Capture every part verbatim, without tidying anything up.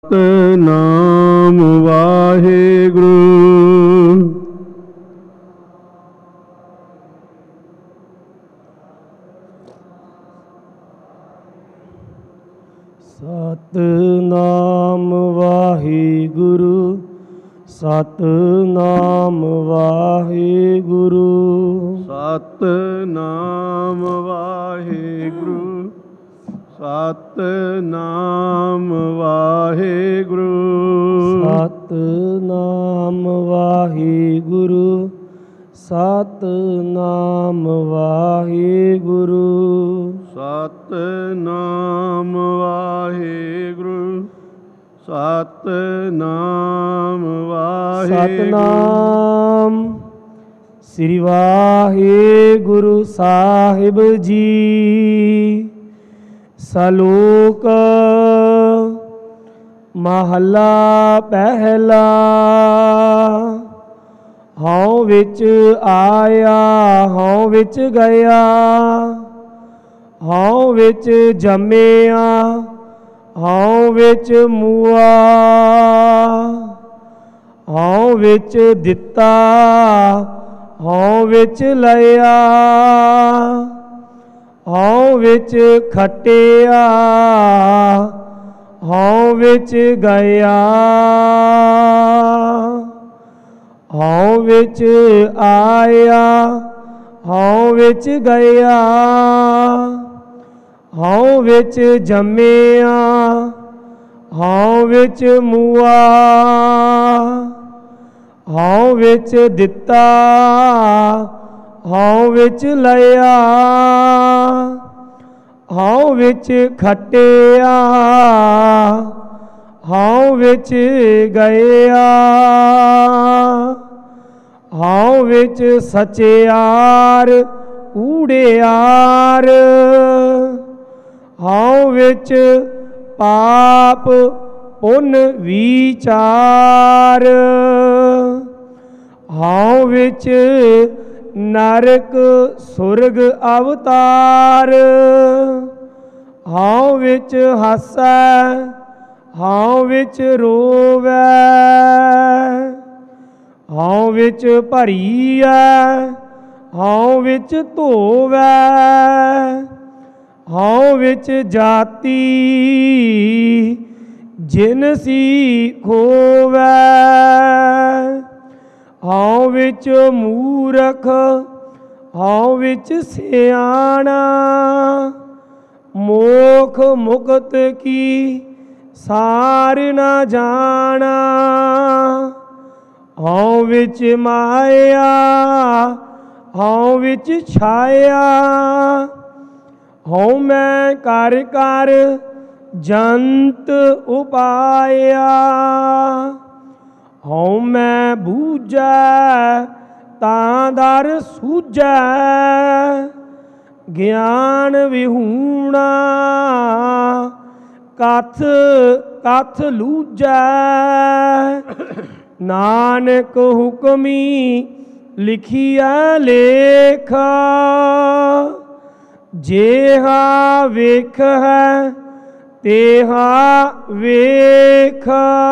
ਸਤਿਨਾਮ ਵਾਹਿਗੁਰੂ। ਸਤਿਨਾਮ ਵਾਹਿਗੁਰੂ, ਸਤਿਨਾਮ ਵਾਹਿਗੁਰੂ, ਸਤਿਨਾਮ ਵਾਹਿਗੁਰੂ, ਸਤਿਨਾਮ ਵਾਹਿਗੁਰੂ, ਸਤਿਨਾਮ ਵਾਹਿਗੁਰੂ, ਸਤਿਨਾਮ ਵਾਹਿਗੁਰੂ, ਸਤਿਨਾਮ ਵਾਹਿਗੁਰੂ, ਸਤਿਨਾਮ ਵਾਹਿਗੁਰੂ। ਸਤਿਨਾਮ ਸ੍ਰੀ ਵਾਹਿਗੁਰੂ ਸਾਹਿਬ ਜੀ। ਸਲੋਕ ਮਹੱਲਾ ਪਹਿਲਾ। ਹਉ ਵਿੱਚ ਆਇਆ ਹਉ ਵਿੱਚ ਗਿਆ, ਹਉ ਵਿੱਚ ਜੰਮਿਆ ਹਉ ਵਿੱਚ ਮੂਆ, ਹਉ ਵਿੱਚ ਦਿੱਤਾ ਹਉ ਵਿੱਚ ਲਿਆ, ਹਉ ਵਿੱਚ ਖਟਿਆ ਹਉ ਵਿੱਚ ਗਿਆ, ਹਉ ਵਿੱਚ ਆਇਆ ਹਉ ਵਿੱਚ ਗਿਆ, ਹਉ ਵਿੱਚ ਜੰਮਿਆ ਹਉ ਵਿੱਚ ਮੂਆ, ਹਉ ਵਿੱਚ ਦਿੱਤਾ ਹਉ ਵਿੱਚ ਲਿਆ, ਹਉ ਵਿੱਚ ਖਟਿਆ ਹਉ ਵਿੱਚ ਗਿਆ, ਹਉ ਵਿੱਚ ਸਚਿਆਰ ਕੂੜਿਆਰ, ਹਉ ਵਿੱਚ ਪਾਪ ਪੁੰਨ ਵਿਚਾਰ, ਹਉ ਵਿੱਚ ਨਰਕ ਸੁਰਗ ਅਵਤਾਰ, ਹਉ ਵਿੱਚ ਹੱਸੈ ਹਉ ਵਿੱਚ ਰੋਵੈ, ਹਉ ਵਿੱਚ ਭਰੀਐ ਹਉ ਵਿੱਚ ਧੋਵੈ, ਹਉ ਵਿੱਚ ਜਾਤੀ ਜਿਨਸੀ ਖੋਵੈ, ਹਉ ਵਿੱਚ ਮੂਰਖ ਹਉ ਵਿੱਚ ਸਿਆਣਾ, ਮੋਖ ਮੁਕਤ ਕੀ ਸਾਰ ਨਾ ਜਾਣਾ, ਹਉ ਵਿੱਚ ਮਾਇਆ ਹਉ ਵਿੱਚ ਛਾਇਆ, ਹਉ ਮੈਂ ਕਰ ਕਰ ਜੰਤ ਉਪਾਇਆ, ਹਉ ਮੈਂ ਬੂਝੈ ਤਾਂ ਦਰ ਸੂਝੈ, ਗਿਆਨ ਵਿਹੂਣਾ ਕਥ ਕਥ ਲੂਝੈ, ਨਾਨਕ ਹੁਕਮੀ ਲਿਖੀਐ ਲੇਖ, ਜੇਹਾ ਵੇਖ ਹੈ ਤੇਹਾ ਵੇਖ,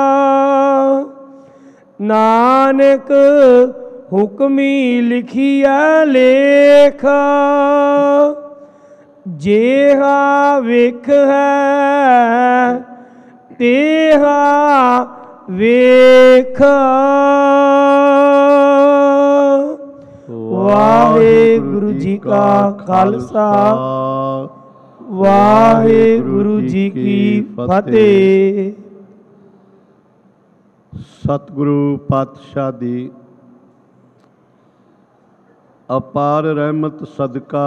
ਨਾਨਕ ਹੁਕਮੀ ਲਿਖੀਐ ਲੇਖ, ਜੇਹਾ ਵੇਖ ਹੈ ਤੇਹਾ ਵੇਖ। ਵਾਹਿਗੁਰੂ ਜੀ ਕਾ ਖਾਲਸਾ ਵਾਹਿਗੁਰੂ ਜੀ ਕੀ ਫਤਿਹ। ਸਤਿਗੁਰੂ ਪਾਤਸ਼ਾਹ ਦੀ ਅਪਾਰ ਰਹਿਮਤ ਸਦਕਾ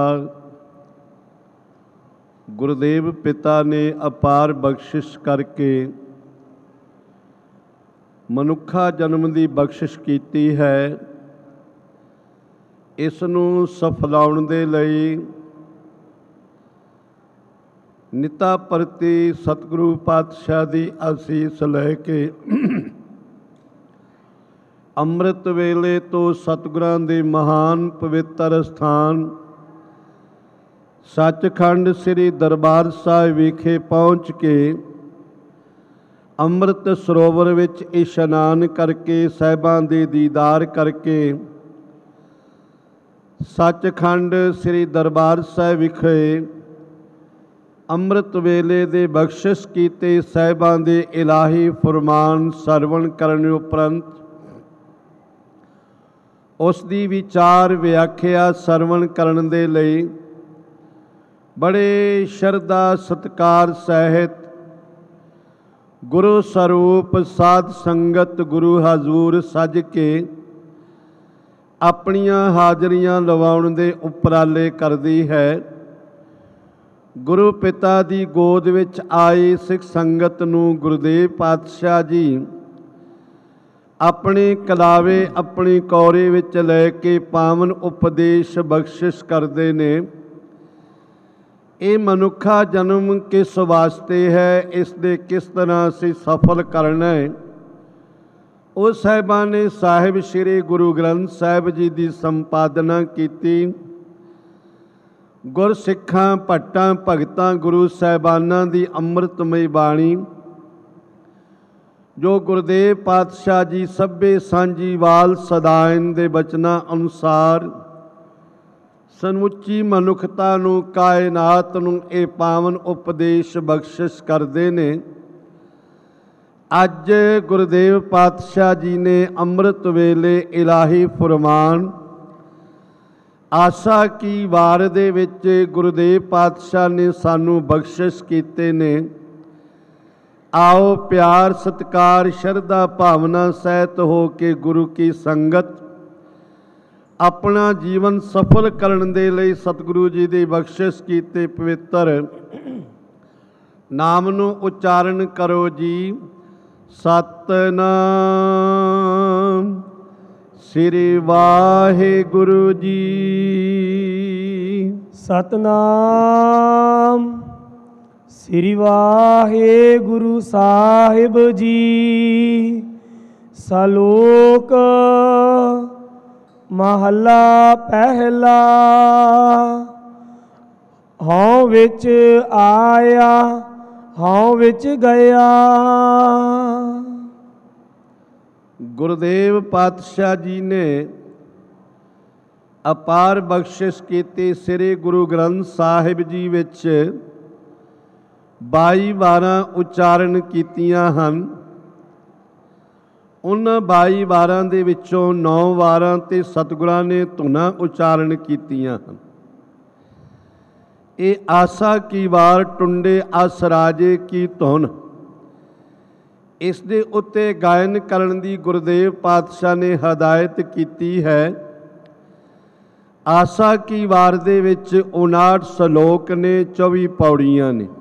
ਗੁਰਦੇਵ ਪਿਤਾ ਨੇ ਅਪਾਰ ਬਖਸ਼ਿਸ਼ ਕਰਕੇ ਮਨੁੱਖਾ ਜਨਮ ਦੀ ਬਖਸ਼ਿਸ਼ ਕੀਤੀ ਹੈ। ਇਸ ਨੂੰ ਸਫਲਾਉਣ ਦੇ ਲਈ ਨਿਤਾ ਪ੍ਰਤੀ ਸਤਿਗੁਰੂ ਪਾਤਸ਼ਾਹ ਦੀ ਅਸੀਸ ਲੈ ਕੇ ਅੰਮ੍ਰਿਤ ਵੇਲੇ ਤੋਂ ਸਤਿਗੁਰਾਂ ਦੇ ਮਹਾਨ ਪਵਿੱਤਰ ਸਥਾਨ ਸੱਚਖੰਡ ਸ੍ਰੀ ਦਰਬਾਰ ਸਾਹਿਬ ਵਿਖੇ ਪਹੁੰਚ ਕੇ ਅੰਮ੍ਰਿਤ ਸਰੋਵਰ ਵਿੱਚ ਇਸ਼ਨਾਨ ਕਰਕੇ, ਸਾਹਿਬਾਂ ਦੇ ਦੀਦਾਰ ਕਰਕੇ ਸੱਚਖੰਡ ਸ੍ਰੀ ਦਰਬਾਰ ਸਾਹਿਬ ਵਿਖੇ ਅੰਮ੍ਰਿਤ ਵੇਲੇ ਦੇ ਬਖਸ਼ਿਸ਼ ਕੀਤੇ ਸਾਹਿਬਾਂ ਦੇ ਇਲਾਹੀ ਫੁਰਮਾਨ ਸਰਵਣ ਕਰਨ ਉਪਰੰਤ ਉਸ ਦੀ ਵਿਚਾਰ ਵਿਆਖਿਆ ਸਰਵਣ ਕਰਨ ਦੇ ਲਈ ਬੜੇ ਸ਼ਰਧਾ ਸਤਿਕਾਰ ਸਹਿਤ ਗੁਰੂ ਸਰੂਪ ਸਾਧ ਸੰਗਤ ਗੁਰੂ ਹਜ਼ੂਰ ਸੱਜ ਕੇ ਆਪਣੀਆਂ ਹਾਜ਼ਰੀਆਂ ਲਵਾਉਣ ਦੇ ਉਪਰਾਲੇ ਕਰਦੀ ਹੈ। ਗੁਰੂ ਪਿਤਾ ਦੀ ਗੋਦ ਵਿੱਚ ਆਈ ਸਿੱਖ ਸੰਗਤ ਨੂੰ ਗੁਰਦੇਵ ਪਾਤਸ਼ਾਹ ਜੀ ਆਪਣੇ ਕਲਾਵੇ ਆਪਣੀ ਕੌਰੇ ਵਿੱਚ ਲੈ ਕੇ ਪਾਵਨ ਉਪਦੇਸ਼ ਬਖਸ਼ਿਸ਼ ਕਰਦੇ ਨੇ। ਇਹ ਮਨੁੱਖਾ ਜਨਮ ਕਿਸ ਵਾਸਤੇ ਹੈ, ਇਸ ਦੇ ਕਿਸ ਤਰ੍ਹਾਂ ਅਸੀਂ ਸਫਲ ਕਰਨਾ ਹੈ, ਉਹ ਸਾਹਿਬਾਂ ਨੇ ਸਾਹਿਬ ਸ੍ਰੀ ਗੁਰੂ ਗ੍ਰੰਥ ਸਾਹਿਬ ਜੀ ਦੀ ਸੰਪਾਦਨਾ ਕੀਤੀ। ਗੁਰਸਿੱਖਾਂ ਭੱਟਾਂ ਭਗਤਾਂ ਗੁਰੂ ਸਾਹਿਬਾਨਾਂ ਦੀ ਅੰਮ੍ਰਿਤਮਈ ਬਾਣੀ ਜੋ ਗੁਰਦੇਵ ਪਾਤਸ਼ਾਹ ਜੀ ਸਭੇ ਸਾਂਝੀਵਾਲ ਸਦਾਇਨ ਦੇ ਬਚਨਾਂ ਅਨੁਸਾਰ ਸਮੁੱਚੀ ਮਨੁੱਖਤਾ ਨੂੰ, ਕਾਇਨਾਤ ਨੂੰ ਇਹ ਪਾਵਨ ਉਪਦੇਸ਼ ਬਖਸ਼ਿਸ਼ ਕਰਦੇ ਨੇ। ਅੱਜ ਗੁਰਦੇਵ ਪਾਤਸ਼ਾਹ ਜੀ ਨੇ ਅੰਮ੍ਰਿਤ ਵੇਲੇ ਇਲਾਹੀ ਫੁਰਮਾਨ ਆਸਾ ਕੀ ਵਾਰ ਦੇ ਵਿੱਚ ਗੁਰਦੇਵ ਪਾਤਸ਼ਾਹ ਨੇ ਸਾਨੂੰ ਬਖਸ਼ਿਸ਼ ਕੀਤੇ ਨੇ। ਆਓ ਪਿਆਰ ਸਤਿਕਾਰ ਸ਼ਰਧਾ ਭਾਵਨਾ ਸਹਿਤ ਹੋ ਕੇ ਗੁਰੂ ਕੀ ਸੰਗਤ ਆਪਣਾ ਜੀਵਨ ਸਫਲ ਕਰਨ ਦੇ ਲਈ ਸਤਿਗੁਰੂ ਜੀ ਦੀ ਬਖਸ਼ਿਸ਼ ਕੀਤੇ ਪਵਿੱਤਰ ਨਾਮ ਨੂੰ ਉਚਾਰਨ ਕਰੋ ਜੀ। ਸਤਿਨਾਮ ਸ੍ਰੀ ਵਾਹਿਗੁਰੂ ਜੀ। ਸਤਿਨਾਮ ਸ੍ਰੀ ਵਾਹਿਗੁਰੂ ਸਾਹਿਬ ਜੀ। ਸਲੋਕ ਮਹੱਲਾ ਪਹਿਲਾ। ਹਉ ਵਿੱਚ ਆਇਆ ਹਉ ਵਿੱਚ ਗਿਆ। ਗੁਰਦੇਵ ਪਾਤਸ਼ਾਹ ਜੀ ਨੇ ਅਪਾਰ ਬਖਸ਼ਿਸ਼ ਕੀਤੀ ਸ੍ਰੀ ਗੁਰੂ ਗ੍ਰੰਥ ਸਾਹਿਬ ਜੀ ਵਿੱਚ ਬਾਈ ਵਾਰਾਂ ਉਚਾਰਨ ਕੀਤੀਆਂ ਹਨ। ਉਹਨਾਂ ਬਾਈ ਵਾਰਾਂ ਦੇ ਵਿੱਚੋਂ ਨੌ ਵਾਰਾਂ ਤੇ ਸਤਿਗੁਰਾਂ ਨੇ ਧੁਨਾਂ ਉਚਾਰਨ ਕੀਤੀਆਂ ਹਨ। ਇਹ ਆਸਾ ਕੀ ਵਾਰ ਟੁੰਡੇ ਅਸ ਰਾਜੇ ਕੀ ਧੁਨ, ਇਸ ਦੇ ਉੱਤੇ ਗਾਇਨ ਕਰਨ ਦੀ ਗੁਰਦੇਵ ਪਾਤਸ਼ਾਹ ਨੇ ਹਦਾਇਤ ਕੀਤੀ ਹੈ। ਆਸਾ ਕੀ ਵਾਰ ਦੇ ਵਿੱਚ ਉਨਾਹਠ ਸਲੋਕ ਨੇ, ਚੌਵੀ ਪੌੜੀਆਂ ਨੇ।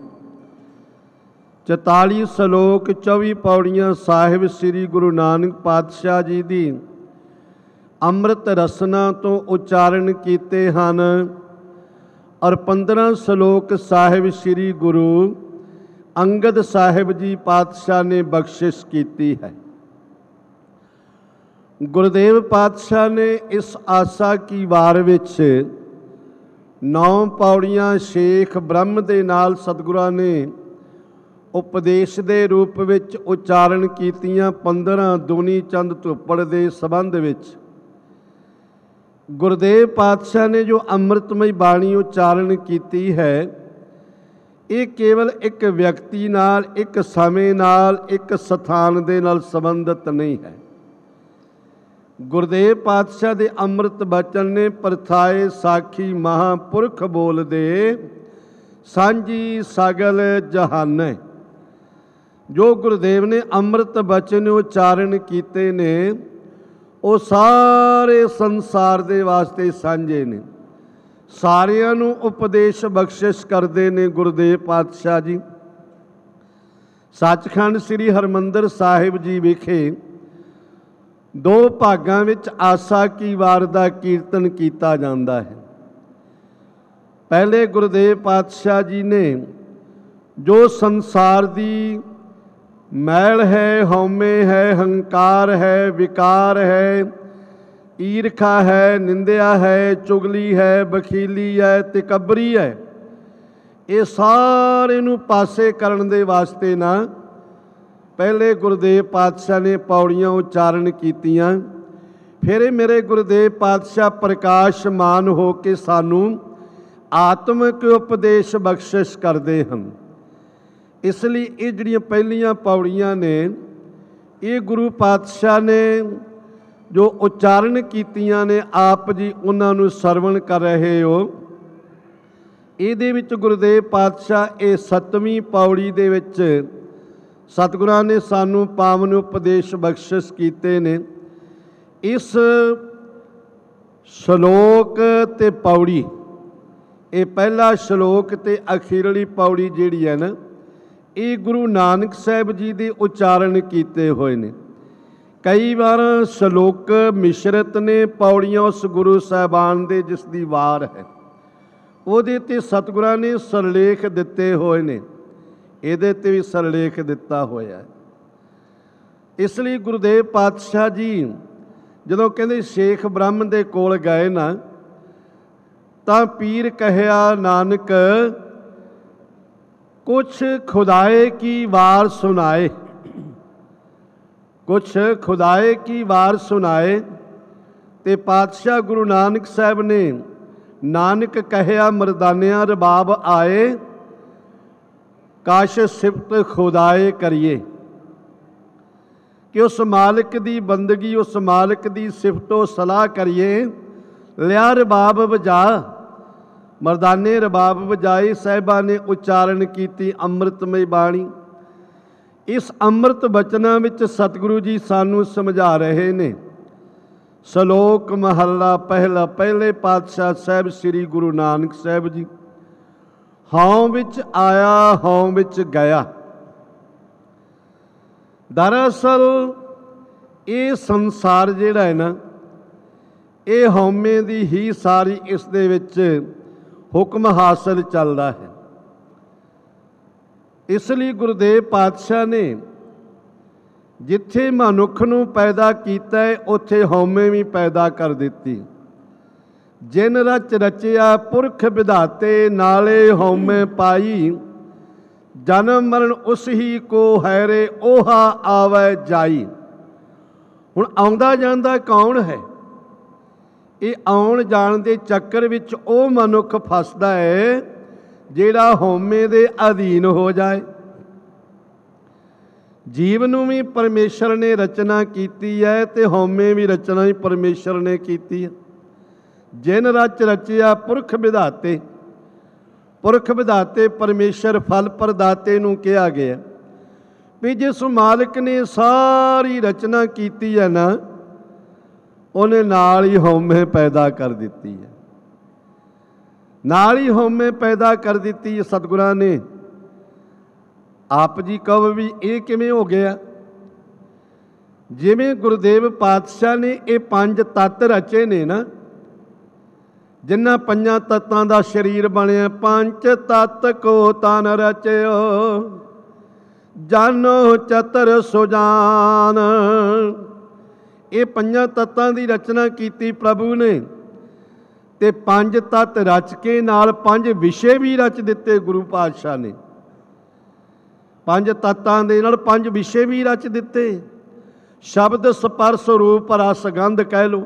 ਚੁਤਾਲੀ ਸਲੋਕ ਚੌਵੀ ਪੌੜੀਆਂ ਸਾਹਿਬ ਸ੍ਰੀ ਗੁਰੂ ਨਾਨਕ ਪਾਤਸ਼ਾਹ ਜੀ ਦੀ ਅੰਮ੍ਰਿਤ ਰਸਨਾ ਤੋਂ ਉਚਾਰਨ ਕੀਤੇ ਹਨ ਔਰ ਪੰਦਰਾਂ ਸਲੋਕ ਸਾਹਿਬ ਸ੍ਰੀ ਗੁਰੂ ਅੰਗਦ ਸਾਹਿਬ ਜੀ ਪਾਤਸ਼ਾਹ ਨੇ ਬਖਸ਼ਿਸ਼ ਕੀਤੀ ਹੈ। ਗੁਰਦੇਵ ਪਾਤਸ਼ਾਹ ਨੇ ਇਸ ਆਸਾ ਕੀ ਵਾਰ ਵਿੱਚ ਨੌ ਪੌੜੀਆਂ ਸ਼ੇਖ ਬ੍ਰਹਮ ਦੇ ਨਾਲ ਸਤਿਗੁਰਾਂ ਨੇ ਉਪਦੇਸ਼ ਦੇ ਰੂਪ ਵਿੱਚ ਉਚਾਰਨ ਕੀਤੀਆਂ। ਪੰਦਰਾਂ ਦੂਣੀ ਚੰਦ ਧੁੱਪੜ ਦੇ ਸੰਬੰਧ ਵਿੱਚ ਗੁਰਦੇਵ ਪਾਤਸ਼ਾਹ ਨੇ ਜੋ ਅੰਮ੍ਰਿਤਮਈ ਬਾਣੀ ਉਚਾਰਨ ਕੀਤੀ ਹੈ, ਇਹ ਕੇਵਲ ਇੱਕ ਵਿਅਕਤੀ ਨਾਲ, ਇੱਕ ਸਮੇਂ ਨਾਲ, ਇੱਕ ਸਥਾਨ ਦੇ ਨਾਲ ਸੰਬੰਧਿਤ ਨਹੀਂ ਹੈ। ਗੁਰਦੇਵ ਪਾਤਸ਼ਾਹ ਦੇ ਅੰਮ੍ਰਿਤ ਬਚਨ ਨੇ ਪਰਥਾਏ ਸਾਖੀ ਮਹਾਂਪੁਰਖ ਬੋਲਦੇ ਸਾਂਝੀ ਸਗਲ ਜਹਾਨੈ। ਜੋ ਗੁਰਦੇਵ ਨੇ ਅੰਮ੍ਰਿਤ ਬਚਨ ਉਚਾਰਨ ਕੀਤੇ ਨੇ ਉਹ ਸਾਰੇ ਸੰਸਾਰ ਦੇ ਵਾਸਤੇ ਸਾਂਝੇ ਨੇ, ਸਾਰਿਆਂ ਨੂੰ ਉਪਦੇਸ਼ ਬਖਸ਼ਿਸ਼ ਕਰਦੇ ਨੇ ਗੁਰਦੇਵ ਪਾਤਸ਼ਾਹ ਜੀ। ਸੱਚਖੰਡ ਸ੍ਰੀ ਹਰਿਮੰਦਰ ਸਾਹਿਬ ਜੀ ਵਿਖੇ ਦੋ ਭਾਗਾਂ ਵਿੱਚ ਆਸਾ ਕੀ ਵਾਰ ਦਾ ਕੀਰਤਨ ਕੀਤਾ ਜਾਂਦਾ ਹੈ। ਪਹਿਲੇ ਗੁਰਦੇਵ ਪਾਤਸ਼ਾਹ ਜੀ ਨੇ ਜੋ ਸੰਸਾਰ ਦੀ ਮੈਲ ਹੈ, ਹਉਮੈ ਹੈ, ਹੰਕਾਰ ਹੈ, ਵਿਕਾਰ ਹੈ, ਈਰਖਾ ਹੈ, ਨਿੰਦਿਆ ਹੈ, ਚੁਗਲੀ ਹੈ, ਬਖੀਲੀ ਹੈ, ਤਕੱਬਰੀ ਹੈ, ਇਹ ਸਾਰੇ ਨੂੰ ਪਾਸੇ ਕਰਨ ਦੇ ਵਾਸਤੇ ਨਾ ਪਹਿਲੇ ਗੁਰਦੇਵ ਪਾਤਸ਼ਾਹ ਨੇ ਪੌੜੀਆਂ ਉਚਾਰਨ ਕੀਤੀਆਂ, ਫਿਰ ਇਹ ਮੇਰੇ ਗੁਰਦੇਵ ਪਾਤਸ਼ਾਹ ਪ੍ਰਕਾਸ਼ਮਾਨ ਹੋ ਕੇ ਸਾਨੂੰ ਆਤਮਿਕ ਉਪਦੇਸ਼ ਬਖਸ਼ਿਸ਼ ਕਰਦੇ ਹਨ। ਇਸ ਲਈ ਇਹ ਜਿਹੜੀਆਂ ਪਹਿਲੀਆਂ ਪੌੜੀਆਂ ਨੇ, ਇਹ ਗੁਰੂ ਪਾਤਸ਼ਾਹ ਨੇ ਜੋ ਉਚਾਰਨ ਕੀਤੀਆਂ ਨੇ, ਆਪ ਜੀ ਉਹਨਾਂ ਨੂੰ ਸਰਵਣ ਕਰ ਰਹੇ ਹੋ। ਇਹਦੇ ਵਿੱਚ ਗੁਰਦੇਵ ਪਾਤਸ਼ਾਹ ਇਹ ਸੱਤਵੀਂ ਪੌੜੀ ਦੇ ਵਿੱਚ ਸਤਿਗੁਰਾਂ ਨੇ ਸਾਨੂੰ ਪਾਵਨ ਉਪਦੇਸ਼ ਬਖਸ਼ਿਸ਼ ਕੀਤੇ ਨੇ। ਇਸ ਸ਼ਲੋਕ ਤੇ ਪੌੜੀ, ਇਹ ਪਹਿਲਾ ਸ਼ਲੋਕ ਤੇ ਅਖੀਰਲੀ ਪੌੜੀ ਜਿਹੜੀ ਹੈ ਨਾ, ਇਹ ਗੁਰੂ ਨਾਨਕ ਸਾਹਿਬ ਜੀ ਦੇ ਉਚਾਰਨ ਕੀਤੇ ਹੋਏ ਨੇ। ਕਈ ਵਾਰ ਸ਼ਲੋਕ ਮਿਸ਼ਰਤ ਨੇ, ਪੌੜੀਆਂ ਉਸ ਗੁਰੂ ਸਾਹਿਬਾਨ ਦੇ ਜਿਸ ਦੀ ਵਾਰ ਹੈ ਉਹਦੇ 'ਤੇ ਸਤਿਗੁਰਾਂ ਨੇ ਸਰਲੇਖ ਦਿੱਤੇ ਹੋਏ ਨੇ, ਇਹਦੇ 'ਤੇ ਵੀ ਸਰਲੇਖ ਦਿੱਤਾ ਹੋਇਆ ਹੈ। ਇਸ ਲਈ ਗੁਰਦੇਵ ਪਾਤਸ਼ਾਹ ਜੀ ਜਦੋਂ ਕਹਿੰਦੇ ਸ਼ੇਖ ਬ੍ਰਹਮ ਦੇ ਕੋਲ ਗਏ ਨਾ, ਤਾਂ ਪੀਰ ਕਹਿਆ ਨਾਨਕ ਕੁਛ ਖੁਦਾਏ ਕੀ ਵਾਰ ਸੁਨਾਏ, ਕੁਛ ਖੁਦਾਏ ਕੀ ਵਾਰ ਸੁਨਾਏ। ਤੇ ਪਾਤਸ਼ਾਹ ਗੁਰੂ ਨਾਨਕ ਸਾਹਿਬ ਨੇ ਨਾਨਕ ਕਹਿਆ ਮਰਦਾਨਿਆਂ ਰਬਾਬ ਆਏ, ਕਾਸ਼ ਸਿਫਤ ਖੁਦਾਏ ਕਰੀਏ। ਕਿ ਉਸ ਮਾਲਕ ਦੀ ਬੰਦਗੀ, ਉਸ ਮਾਲਕ ਦੀ ਸਿਫਤੋ ਸਲਾਹ ਕਰੀਏ। ਲਿਆ ਰਬਾਬ ਵਜਾ, ਮਰਦਾਨੇ ਰਬਾਬ ਵਜਾਏ। ਸਾਹਿਬਾਂ ਨੇ ਉਚਾਰਨ ਕੀਤੀ ਅੰਮ੍ਰਿਤਮਈ ਬਾਣੀ। ਇਸ ਅੰਮ੍ਰਿਤ ਬਚਨਾਂ ਵਿੱਚ ਸਤਿਗੁਰੂ ਜੀ ਸਾਨੂੰ ਸਮਝਾ ਰਹੇ ਨੇ। ਸ਼ਲੋਕ ਮਹੱਲਾ ਪਹਿਲਾ, ਪਹਿਲੇ ਪਾਤਸ਼ਾਹ ਸਾਹਿਬ ਸ੍ਰੀ ਗੁਰੂ ਨਾਨਕ ਸਾਹਿਬ ਜੀ। ਹਉ ਵਿੱਚ ਆਇਆ ਹਉ ਵਿੱਚ ਗਿਆ। ਦਰਅਸਲ ਇਹ ਸੰਸਾਰ ਜਿਹੜਾ ਹੈ ਨਾ, ਇਹ ਹਉਮੈ ਦੀ ਹੀ ਸਾਰੀ ਇਸ ਦੇ ਵਿੱਚ ਹੁਕਮ ਹਾਸਲ ਚੱਲਦਾ ਹੈ। ਇਸ ਲਈ ਗੁਰਦੇਵ ਪਾਤਸ਼ਾਹ ਨੇ ਜਿੱਥੇ ਮਨੁੱਖ ਨੂੰ ਪੈਦਾ ਕੀਤਾ ਹੈ, ਉੱਥੇ ਹਉਮੈ ਵੀ ਪੈਦਾ ਕਰ ਦਿੱਤੀ। ਜਿਨ ਰਚ ਰਚਿਆ ਪੁਰਖ ਵਿਧਾਤੇ, ਨਾਲੇ ਹਉਮੈ ਪਾਈ। ਜਨਮ ਮਰਨ ਉਸ ਹੀ ਕੋ ਹੈਰੇ, ਓਹਾ ਆਵੈ ਜਾਈ। ਹੁਣ ਆਉਂਦਾ ਜਾਂਦਾ ਕੌਣ ਹੈ? ਇਹ ਆਉਣ ਜਾਣ ਦੇ ਚੱਕਰ ਵਿੱਚ ਉਹ ਮਨੁੱਖ ਫਸਦਾ ਹੈ ਜਿਹੜਾ ਹਉਮੈ ਦੇ ਅਧੀਨ ਹੋ ਜਾਏ। ਜੀਵ ਨੂੰ ਵੀ ਪਰਮੇਸ਼ਰ ਨੇ ਰਚਨਾ ਕੀਤੀ ਹੈ ਤੇ ਹਉਮੈ ਵੀ ਰਚਨਾ ਹੀ ਪਰਮੇਸ਼ਰ ਨੇ ਕੀਤੀ ਹੈ। ਜਿਨ ਰਚ ਰਚਿਆ ਪੁਰਖ ਵਿਧਾਤੇ, ਪੁਰਖ ਵਿਧਾਤੇ ਪਰਮੇਸ਼ਰ ਫਲ ਪ੍ਰਦਾਤੇ ਨੂੰ ਕਿਹਾ ਗਿਆ ਵੀ ਜਿਸ ਮਾਲਕ ਨੇ ਸਾਰੀ ਰਚਨਾ ਕੀਤੀ ਹੈ ਨਾ, ਉਹਨੇ ਨਾਲ ਹੀ ਹਉਮੈ ਪੈਦਾ ਕਰ ਦਿੱਤੀ ਹੈ, ਨਾਲ ਹੀ ਹਉਮੈ ਪੈਦਾ ਕਰ ਦਿੱਤੀ ਹੈ। ਸਤਿਗੁਰਾਂ ਨੇ ਆਪ ਜੀ ਕਹੋ ਵੀ ਇਹ ਕਿਵੇਂ ਹੋ ਗਿਆ? ਜਿਵੇਂ ਗੁਰਦੇਵ ਪਾਤਸ਼ਾਹ ਨੇ ਇਹ ਪੰਜ ਤੱਤ ਰਚੇ ਨੇ ਨਾ, ਜਿਨ੍ਹਾਂ ਪੰਜਾਂ ਤੱਤਾਂ ਦਾ ਸਰੀਰ ਬਣਿਆ। ਪੰਜ ਤੱਤ ਕੋ ਤਨ ਰਚਿਓ, ਜਾਨੋ ਚਤਰ ਸੁਜਾਨ। ਇਹ ਪੰਜਾਂ ਤੱਤਾਂ ਦੀ ਰਚਨਾ ਕੀਤੀ ਪ੍ਰਭੂ ਨੇ, ਤੇ ਪੰਜ ਤੱਤ ਰਚ ਕੇ ਨਾਲ ਪੰਜ ਵਿਸ਼ੇ ਵੀ ਰਚ ਦਿੱਤੇ ਗੁਰੂ ਪਾਤਸ਼ਾਹ ਨੇ। ਪੰਜ ਤੱਤਾਂ ਦੇ ਨਾਲ ਪੰਜ ਵਿਸ਼ੇ ਵੀ ਰਚ ਦਿੱਤੇ। ਸ਼ਬਦ ਸਪਰਸ਼ ਰੂਪ ਰਸ ਗੰਧ ਕਹਿ ਲਓ।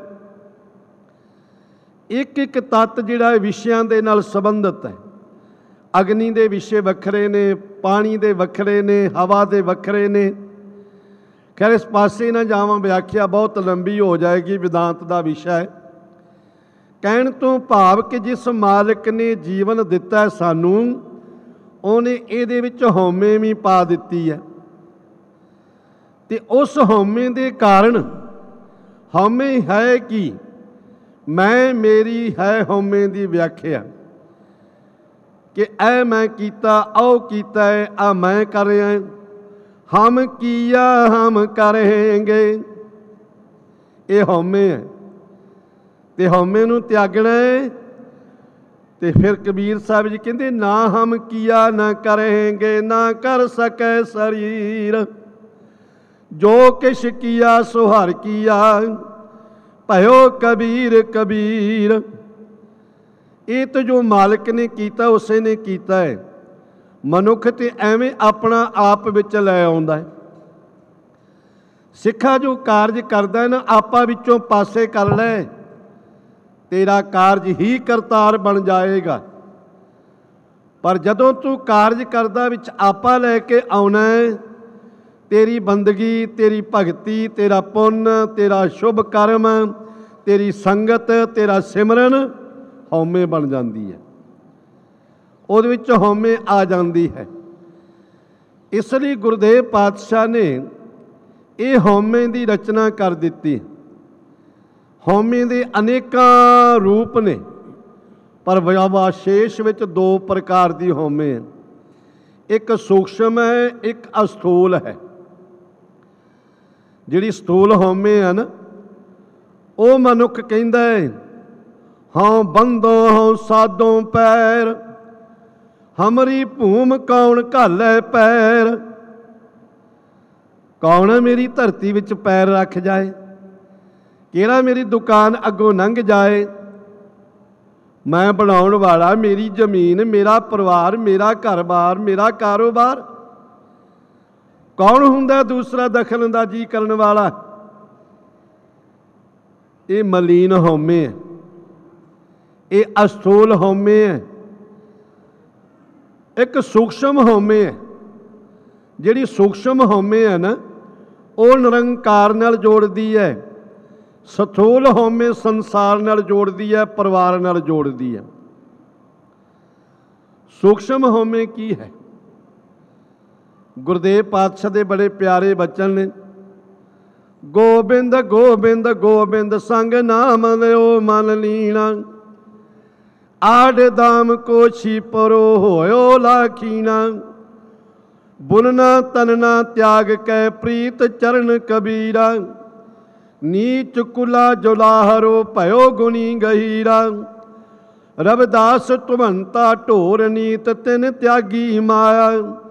ਇੱਕ ਇੱਕ ਤੱਤ ਜਿਹੜਾ ਵਿਸ਼ਿਆਂ ਦੇ ਨਾਲ ਸੰਬੰਧਿਤ ਹੈ। ਅਗਨੀ ਦੇ ਵਿਸ਼ੇ ਵੱਖਰੇ ਨੇ, ਪਾਣੀ ਦੇ ਵੱਖਰੇ ਨੇ, ਹਵਾ ਦੇ ਵੱਖਰੇ ਨੇ। ਖੈਰ ਇਸ ਪਾਸੇ ਨਾ ਜਾਵਾਂ, ਵਿਆਖਿਆ ਬਹੁਤ ਲੰਬੀ ਹੋ ਜਾਏਗੀ, ਵਿਦਾਂਤ ਦਾ ਵਿਸ਼ਾ ਹੈ। ਕਹਿਣ ਤੋਂ ਭਾਵ ਕਿ ਜਿਸ ਮਾਲਕ ਨੇ ਜੀਵਨ ਦਿੱਤਾ ਸਾਨੂੰ, ਉਹਨੇ ਇਹਦੇ ਵਿੱਚ ਹਉਮੈ ਵੀ ਪਾ ਦਿੱਤੀ ਹੈ। ਤੇ ਉਸ ਹਉਮੈ ਦੇ ਕਾਰਨ, ਹਉਮੈ ਹੈ ਕੀ? ਮੈਂ ਮੇਰੀ ਹੈ ਹਉਮੈ ਦੀ ਵਿਆਖਿਆ ਕਿ ਐ ਮੈਂ ਕੀਤਾ, ਉਹ ਕੀਤਾ ਹੈ, ਆ ਮੈਂ ਕਰ ਰਿਹਾ। ਹਮ ਕੀਆ ਹਮ ਕਰਾਂਗੇ, ਇਹ ਹਉਮੈ ਹੈ। ਤੇ ਹਉਮੈ ਨੂੰ ਤਿਆਗਣਾ ਹੈ। ਤੇ ਫਿਰ ਕਬੀਰ ਸਾਹਿਬ ਜੀ ਕਹਿੰਦੇ ਨਾ ਹਮ ਕੀਆ ਨਾ ਕਰਾਂਗੇ, ਨਾ ਕਰ ਸਕੈ ਸਰੀਰ। ਜੋ ਕਿਛ ਕੀਆ ਸੋ ਹਰਿ ਕੀਆ, ਭਇਓ ਕਬੀਰ ਕਬੀਰ। ਇਹ ਤਾਂ ਜੋ ਮਾਲਕ ਨੇ ਕੀਤਾ ਉਸੇ ਨੇ ਕੀਤਾ ਹੈ। ਮਨੁੱਖ ਤੇ ਐਵੇਂ ਆਪਣਾ ਆਪ ਵਿੱਚ ਲੈ ਆਉਂਦਾ ਹੈ। ਸਿੱਖਾ ਜੋ ਕਾਰਜ ਕਰਦਾ ਨਾ ਆਪਾ ਵਿੱਚੋਂ ਪਾਸੇ ਕਰ ਲੈ, ਤੇਰਾ ਕਾਰਜ ਹੀ ਕਰਤਾਰ ਬਣ ਜਾਏਗਾ। ਪਰ ਜਦੋਂ ਤੂੰ ਕਾਰਜ ਕਰਦਾ ਵਿੱਚ ਆਪਾ ਲੈ ਕੇ ਆਉਣਾ, ਤੇਰੀ ਬੰਦਗੀ, ਤੇਰੀ ਭਗਤੀ, ਤੇਰਾ ਪੁੰਨ, ਤੇਰਾ ਸ਼ੁਭ ਕਰਮ, ਤੇਰੀ ਸੰਗਤ, ਤੇਰਾ ਸਿਮਰਨ ਹਉਮੈ ਬਣ ਜਾਂਦੀ ਹੈ, ਉਹਦੇ ਵਿੱਚ ਹਉਮੈ ਆ ਜਾਂਦੀ ਹੈ। ਇਸ ਲਈ ਗੁਰਦੇਵ ਪਾਤਸ਼ਾਹ ਨੇ ਇਹ ਹਉਮੈ ਦੀ ਰਚਨਾ ਕਰ ਦਿੱਤੀ। ਹਉਮੈ ਦੇ ਅਨੇਕਾਂ ਰੂਪ ਨੇ, ਪਰ ਵਿਸ਼ੇਸ਼ ਵਿੱਚ ਦੋ ਪ੍ਰਕਾਰ ਦੀ ਹਉਮੈ ਹੈ। ਇੱਕ ਸੂਖਸ਼ਮ ਹੈ, ਇੱਕ ਅਸਥੂਲ ਹੈ। ਜਿਹੜੀ ਸਥੂਲ ਹਉਮੈ ਹੈ ਨਾ, ਉਹ ਮਨੁੱਖ ਕਹਿੰਦਾ ਹੈ, ਹਾਂ ਬੰਦੋਂ ਹਾਂ ਸਾਧੋਂ ਪੈਰ, ਹਮਰੀ ਭੂਮ ਕੌਣ ਘਾਲੇ ਪੈਰ। ਕੌਣ ਮੇਰੀ ਧਰਤੀ ਵਿੱਚ ਪੈਰ ਰੱਖ ਜਾਏ, ਕਿਹੜਾ ਮੇਰੀ ਦੁਕਾਨ ਅੱਗੋਂ ਲੰਘ ਜਾਏ। ਮੈਂ ਬਣਾਉਣ ਵਾਲਾ, ਮੇਰੀ ਜ਼ਮੀਨ, ਮੇਰਾ ਪਰਿਵਾਰ, ਮੇਰਾ ਘਰ-ਬਾਰ, ਮੇਰਾ ਕਾਰੋਬਾਰ। ਕੌਣ ਹੁੰਦਾ ਦੂਸਰਾ ਦਖਲ ਅੰਦਾਜ਼ੀ ਕਰਨ ਵਾਲਾ? ਇਹ ਮਲੀਨ ਹਉਮੈ ਹੈ, ਇਹ ਅਸਥੂਲ ਹਉਮੈ ਹੈ। ਇੱਕ ਸੂਖਸ਼ਮ ਹਉਮੈ ਹੈ। ਜਿਹੜੀ ਸੂਖਸ਼ਮ ਹਉਮੈ ਹੈ ਨਾ, ਉਹ ਨਿਰੰਕਾਰ ਨਾਲ ਜੋੜਦੀ ਹੈ। ਸਥੂਲ ਹਉਮੈ ਸੰਸਾਰ ਨਾਲ ਜੋੜਦੀ ਹੈ, ਪਰਿਵਾਰ ਨਾਲ ਜੋੜਦੀ ਹੈ। ਸੂਖਸ਼ਮ ਹਉਮੈ ਕੀ ਹੈ? ਗੁਰਦੇਵ ਪਾਤਸ਼ਾਹ ਦੇ ਬੜੇ ਪਿਆਰੇ ਬਚਨ ਨੇ। ਗੋਬਿੰਦ ਗੋਬਿੰਦ ਗੋਬਿੰਦ ਸੰਗ ਨਾਮ ਲਿਓ ਮਨ ਲੀਣਾ, ਆੜ ਦਾਮ ਕੋਛੀ ਪਰੋ ਹੋਇਓ ਲਾਖੀਣਾ। ਬੁਨਨਾ ਤਨਨਾ ਤਿਆਗ ਕੈ ਪ੍ਰੀਤ ਚਰਨ ਕਬੀਰਾ, ਨੀਚ ਕੁਲਾ ਜੁਲਾਹਰੋ ਭਇਓ ਗੁਣੀ ਗਹੀਰਾ। ਰਵਿਦਾਸ ਤੁਮੰਤਾ ਢੋਰ ਨੀਤ ਤਿਨ ਤਿਆਗੀ ਮਾਇਆ,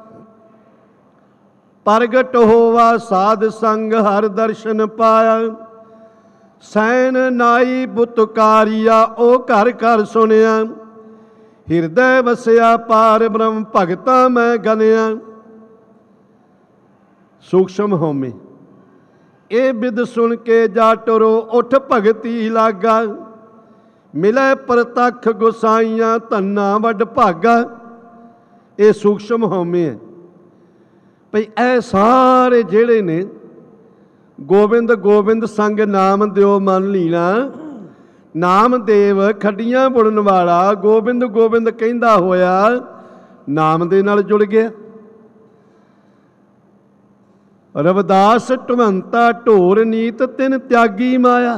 ਪ੍ਰਗਟ ਹੋਵਾ ਸਾਧ ਸੰਗ ਹਰ ਦਰਸ਼ਨ ਪਾਇਆ। ਸੈਨ ਨਾਈ ਬੁਤਕਾਰੀਆ ਉਹ ਘਰ ਘਰ ਸੁਣਿਆ, ਹਿਰਦੈ ਵਸਿਆ ਪਾਰ ਬ੍ਰਹਮ ਭਗਤਾ ਮੈਂ ਗਨਿਆ। ਸੂਖਸ਼ਮ ਹਉਮੈ। ਇਹ ਬਿਦ ਸੁਣ ਕੇ ਜਾ ਟਰੋ ਉਠ ਭਗਤੀ ਲਾਗਾ, ਮਿਲੇ ਪ੍ਰਤੱਖ ਗੁਸਾਈਆਂ ਧੰਨਾ ਵੱਡ ਭਾਗਾ। ਇਹ ਸੂਖਸ਼ਮ ਹਉਮੈ ਹੈ। ਭਈ ਇਹ ਸਾਰੇ ਜਿਹੜੇ ਨੇ ਗੋਬਿੰਦ ਗੋਬਿੰਦ ਸੰਗ ਨਾਮ ਦਿਓ ਮਨ ਲੀਣਾ, ਨਾਮਦੇਵ ਖੱਡੀਆਂ ਬੁਣਨ ਵਾਲਾ ਗੋਬਿੰਦ ਗੋਬਿੰਦ ਕਹਿੰਦਾ ਹੋਇਆ ਨਾਮ ਦੇ ਨਾਲ ਜੁੜ ਗਿਆ। ਰਵਿਦਾਸ ਢੁਮੰਤਾ ਢੋਰ ਨੀਤ ਤਿਨ ਤਿਆਗੀ ਮਾਇਆ।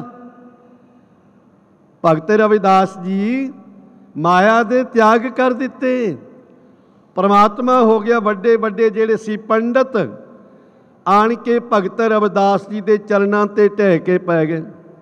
ਭਗਤ ਰਵਿਦਾਸ ਜੀ ਮਾਇਆ ਦੇ ਤਿਆਗ ਕਰ ਦਿੱਤੇ, ਪਰਮਾਤਮਾ ਹੋ ਗਿਆ। ਵੱਡੇ ਵੱਡੇ ਜਿਹੜੇ ਸੀ ਪੰਡਤ ਆਣ ਕੇ ਭਗਤ ਰਵਿਦਾਸ ਜੀ ਦੇ ਚਰਨਾਂ ਤੇ ਢਹਿ ਕੇ ਪੈ ਗਏ।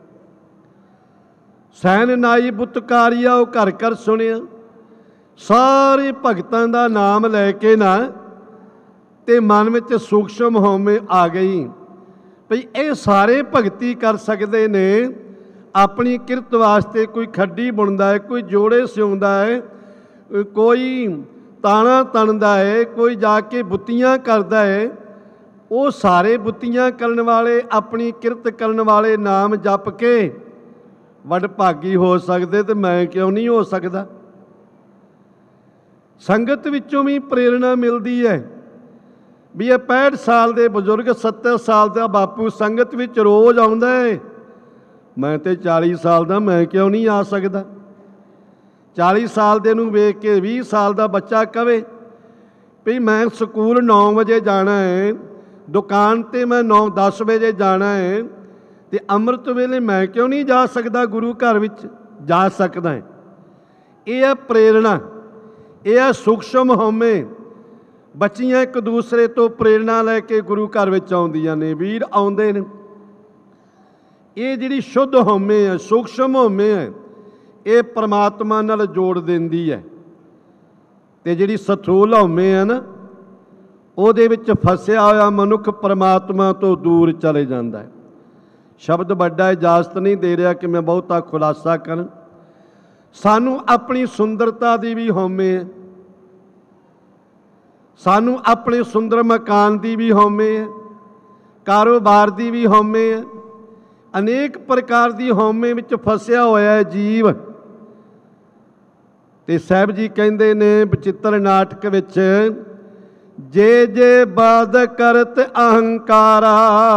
ਸੈਨ ਨਾਈ ਬੁਤਕਾਰੀਆ ਉਹ ਘਰ ਘਰ ਸੁਣਿਆ। ਸਾਰੇ ਭਗਤਾਂ ਦਾ ਨਾਮ ਲੈ ਕੇ ਨਾ ਤੇ ਮਨ ਵਿੱਚ ਸੂਖਸ਼ਮ ਹਉਮੈ ਆ ਗਈ ਭਈ ਇਹ ਸਾਰੇ ਭਗਤੀ ਕਰ ਸਕਦੇ ਨੇ। ਆਪਣੀ ਕਿਰਤ ਵਾਸਤੇ ਕੋਈ ਖੱਡੀ ਬੁਣਦਾ ਹੈ, ਕੋਈ ਜੋੜੇ ਸਿਉਂਦਾ ਹੈ, ਕੋਈ ਤਾਣਾ ਤਣਦਾ ਹੈ, ਕੋਈ ਜਾ ਕੇ ਬੁੱਤੀਆਂ ਕਰਦਾ ਹੈ। ਉਹ ਸਾਰੇ ਬੁੱਤੀਆਂ ਕਰਨ ਵਾਲੇ, ਆਪਣੀ ਕਿਰਤ ਕਰਨ ਵਾਲੇ ਨਾਮ ਜਪ ਕੇ ਵੱਡ ਭਾਗੀ ਹੋ ਸਕਦੇ, ਤੇ ਮੈਂ ਕਿਉਂ ਨਹੀਂ ਹੋ ਸਕਦਾ? ਸੰਗਤ ਵਿੱਚੋਂ ਵੀ ਪ੍ਰੇਰਣਾ ਮਿਲਦੀ ਹੈ ਵੀ ਇਹ ਪੈਂਹਠ ਸਾਲ ਦੇ ਬਜ਼ੁਰਗ, ਸੱਤਰ ਸਾਲ ਦਾ ਬਾਪੂ ਸੰਗਤ ਵਿੱਚ ਰੋਜ਼ ਆਉਂਦਾ ਹੈ। ਮੈਂ ਤੇ ਚਾਲੀ ਸਾਲ ਦਾ, ਮੈਂ ਕਿਉਂ ਨਹੀਂ ਆ ਸਕਦਾ? ਚਾਲੀ ਸਾਲ ਦੇ ਨੂੰ ਵੇਖ ਕੇ ਵੀਹ ਸਾਲ ਦਾ ਬੱਚਾ ਕਵੇ ਵੀ ਮੈਂ ਸਕੂਲ ਨੌ ਵਜੇ ਜਾਣਾ ਹੈ, ਦੁਕਾਨ 'ਤੇ ਮੈਂ ਨੌ ਦਸ ਵਜੇ ਜਾਣਾ ਹੈ, ਅਤੇ ਅੰਮ੍ਰਿਤ ਵੇਲੇ ਮੈਂ ਕਿਉਂ ਨਹੀਂ ਜਾ ਸਕਦਾ? ਗੁਰੂ ਘਰ ਵਿੱਚ ਜਾ ਸਕਦਾ ਹੈ। ਇਹ ਹੈ ਪ੍ਰੇਰਣਾ, ਇਹ ਹੈ ਸੂਖਸ਼ਮ ਹਉਮੈ। ਬੱਚੀਆਂ ਇੱਕ ਦੂਸਰੇ ਤੋਂ ਪ੍ਰੇਰਣਾ ਲੈ ਕੇ ਗੁਰੂ ਘਰ ਵਿੱਚ ਆਉਂਦੀਆਂ ਨੇ, ਵੀਰ ਆਉਂਦੇ ਨੇ। ਇਹ ਜਿਹੜੀ ਸ਼ੁੱਧ ਹਉਮੈ ਹੈ, ਸੂਖਸ਼ਮ ਹਉਮੈ ਹੈ, ਇਹ ਪਰਮਾਤਮਾ ਨਾਲ ਜੋੜ ਦਿੰਦੀ ਹੈ। ਅਤੇ ਜਿਹੜੀ ਸਥੂਲ ਹਉਮੈ ਹੈ ਨਾ, ਉਹਦੇ ਵਿੱਚ ਫਸਿਆ ਹੋਇਆ ਮਨੁੱਖ ਪਰਮਾਤਮਾ ਤੋਂ ਦੂਰ ਚਲੇ ਜਾਂਦਾ ਹੈ। ਸ਼ਬਦ ਵੱਡਾ ਇਜਾਜ਼ਤ ਨਹੀਂ ਦੇ ਰਿਹਾ ਕਿ ਮੈਂ ਬਹੁਤਾ ਖੁਲਾਸਾ ਕਰਾਂ। ਸਾਨੂੰ ਆਪਣੀ ਸੁੰਦਰਤਾ ਦੀ ਵੀ ਹਉਮੈ ਹੈ, ਸਾਨੂੰ ਆਪਣੇ ਸੁੰਦਰ ਮਕਾਨ ਦੀ ਵੀ ਹਉਮੈ ਹੈ, ਕਾਰੋਬਾਰ ਦੀ ਵੀ ਹਉਮੈ ਹੈ, ਅਨੇਕ ਪ੍ਰਕਾਰ ਦੀ ਹਉਮੈ ਵਿੱਚ ਫਸਿਆ ਹੋਇਆ ਹੈ ਜੀਵ। ਤੇ ਸਾਹਿਬ ਜੀ ਕਹਿੰਦੇ ਨੇ ਬਚਿੱਤਰ ਨਾਟਕ ਵਿੱਚ, ਜੇ ਜੇ ਬਾਦ ਕਰਤ ਅਹੰਕਾਰਾ,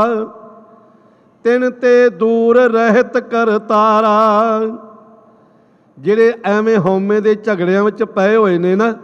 ਤਿਨ ਤੇ ਦੂਰ ਰਹਿਤ ਕਰਤਾਰਾ। ਜਿਹੜੇ ਐਵੇਂ ਹਉਮੈ ਦੇ ਝਗੜਿਆਂ ਵਿੱਚ ਪਏ ਹੋਏ ਨੇ ਨਾ,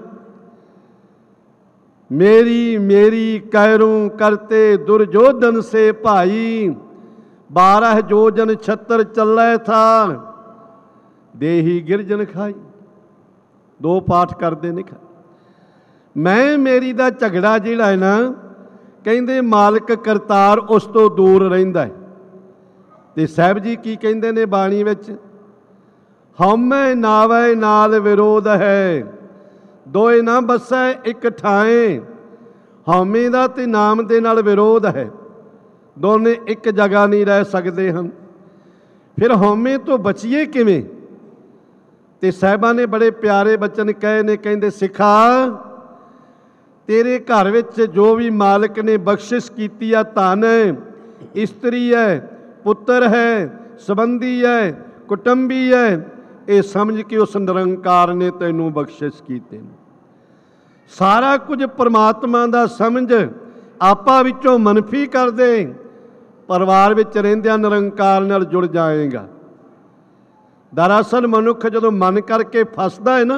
ਮੇਰੀ ਮੇਰੀ ਕੈਰੂ ਕਰਤੇ ਦੁਰਜੋਧਨ ਸੇ ਭਾਈ, ਬਾਰਹ ਜੋਜਨ ਛਤਰ ਚੱਲੇ ਥਾ, ਦੇਹੀ ਗਿਰਜਨ ਖਾਈ। ਦੋ ਪਾਠ ਕਰਦੇ ਨੇ। ਮੈਂ ਮੇਰੀ ਦਾ ਝਗੜਾ ਜਿਹੜਾ ਹੈ ਨਾ, ਕਹਿੰਦੇ ਮਾਲਕ ਕਰਤਾਰ ਉਸ ਤੋਂ ਦੂਰ ਰਹਿੰਦਾ ਹੈ। ਤੇ ਸਾਹਿਬ ਜੀ ਕੀ ਕਹਿੰਦੇ ਨੇ ਬਾਣੀ ਵਿੱਚ, ਹਉਮੈ ਨਾਵੈ ਨਾਲ ਵਿਰੋਧ ਹੈ, ਦੋਏ ਨਾ ਬਸੈ ਇੱਕ ਠਾਏ। ਹਉਮੈ ਦਾ ਤੇ ਨਾਮ ਦੇ ਨਾਲ ਵਿਰੋਧ ਹੈ, ਦੋਨੇ ਇੱਕ ਜਗ੍ਹਾ ਨਹੀਂ ਰਹਿ ਸਕਦੇ ਹਨ। ਫਿਰ ਹਉਮੈ ਤੋਂ ਬਚੀਏ ਕਿਵੇਂ? ਤੇ ਸਾਹਿਬਾਂ ਨੇ ਬੜੇ ਪਿਆਰੇ ਬਚਨ ਕਹੇ ਨੇ, ਕਹਿੰਦੇ ਸਿੱਖਾ, ਤੇਰੇ ਘਰ ਵਿੱਚ ਜੋ ਵੀ ਮਾਲਕ ਨੇ ਬਖਸ਼ਿਸ਼ ਕੀਤੀ ਆ, ਧਨ ਹੈ, ਇਸਤਰੀ ਹੈ, ਪੁੱਤਰ ਹੈ, ਸੰਬੰਧੀ ਹੈ, ਕੁਟੁੰਬੀ ਹੈ, ਇਹ ਸਮਝ ਕੇ ਉਸ ਨਿਰੰਕਾਰ ਨੇ ਤੈਨੂੰ ਬਖਸ਼ਿਸ਼ ਕੀਤੇ ਨੇ। ਸਾਰਾ ਕੁਝ ਪਰਮਾਤਮਾ ਦਾ ਸਮਝ, ਆਪਾ ਵਿੱਚੋਂ ਮਨਫੀ ਕਰਦੇ, ਪਰਿਵਾਰ ਵਿੱਚ ਰਹਿੰਦਿਆਂ ਨਿਰੰਕਾਰ ਨਾਲ ਜੁੜ ਜਾਏਗਾ। ਦਰਅਸਲ ਮਨੁੱਖ ਜਦੋਂ ਮਨ ਕਰਕੇ ਫਸਦਾ ਹੈ ਨਾ,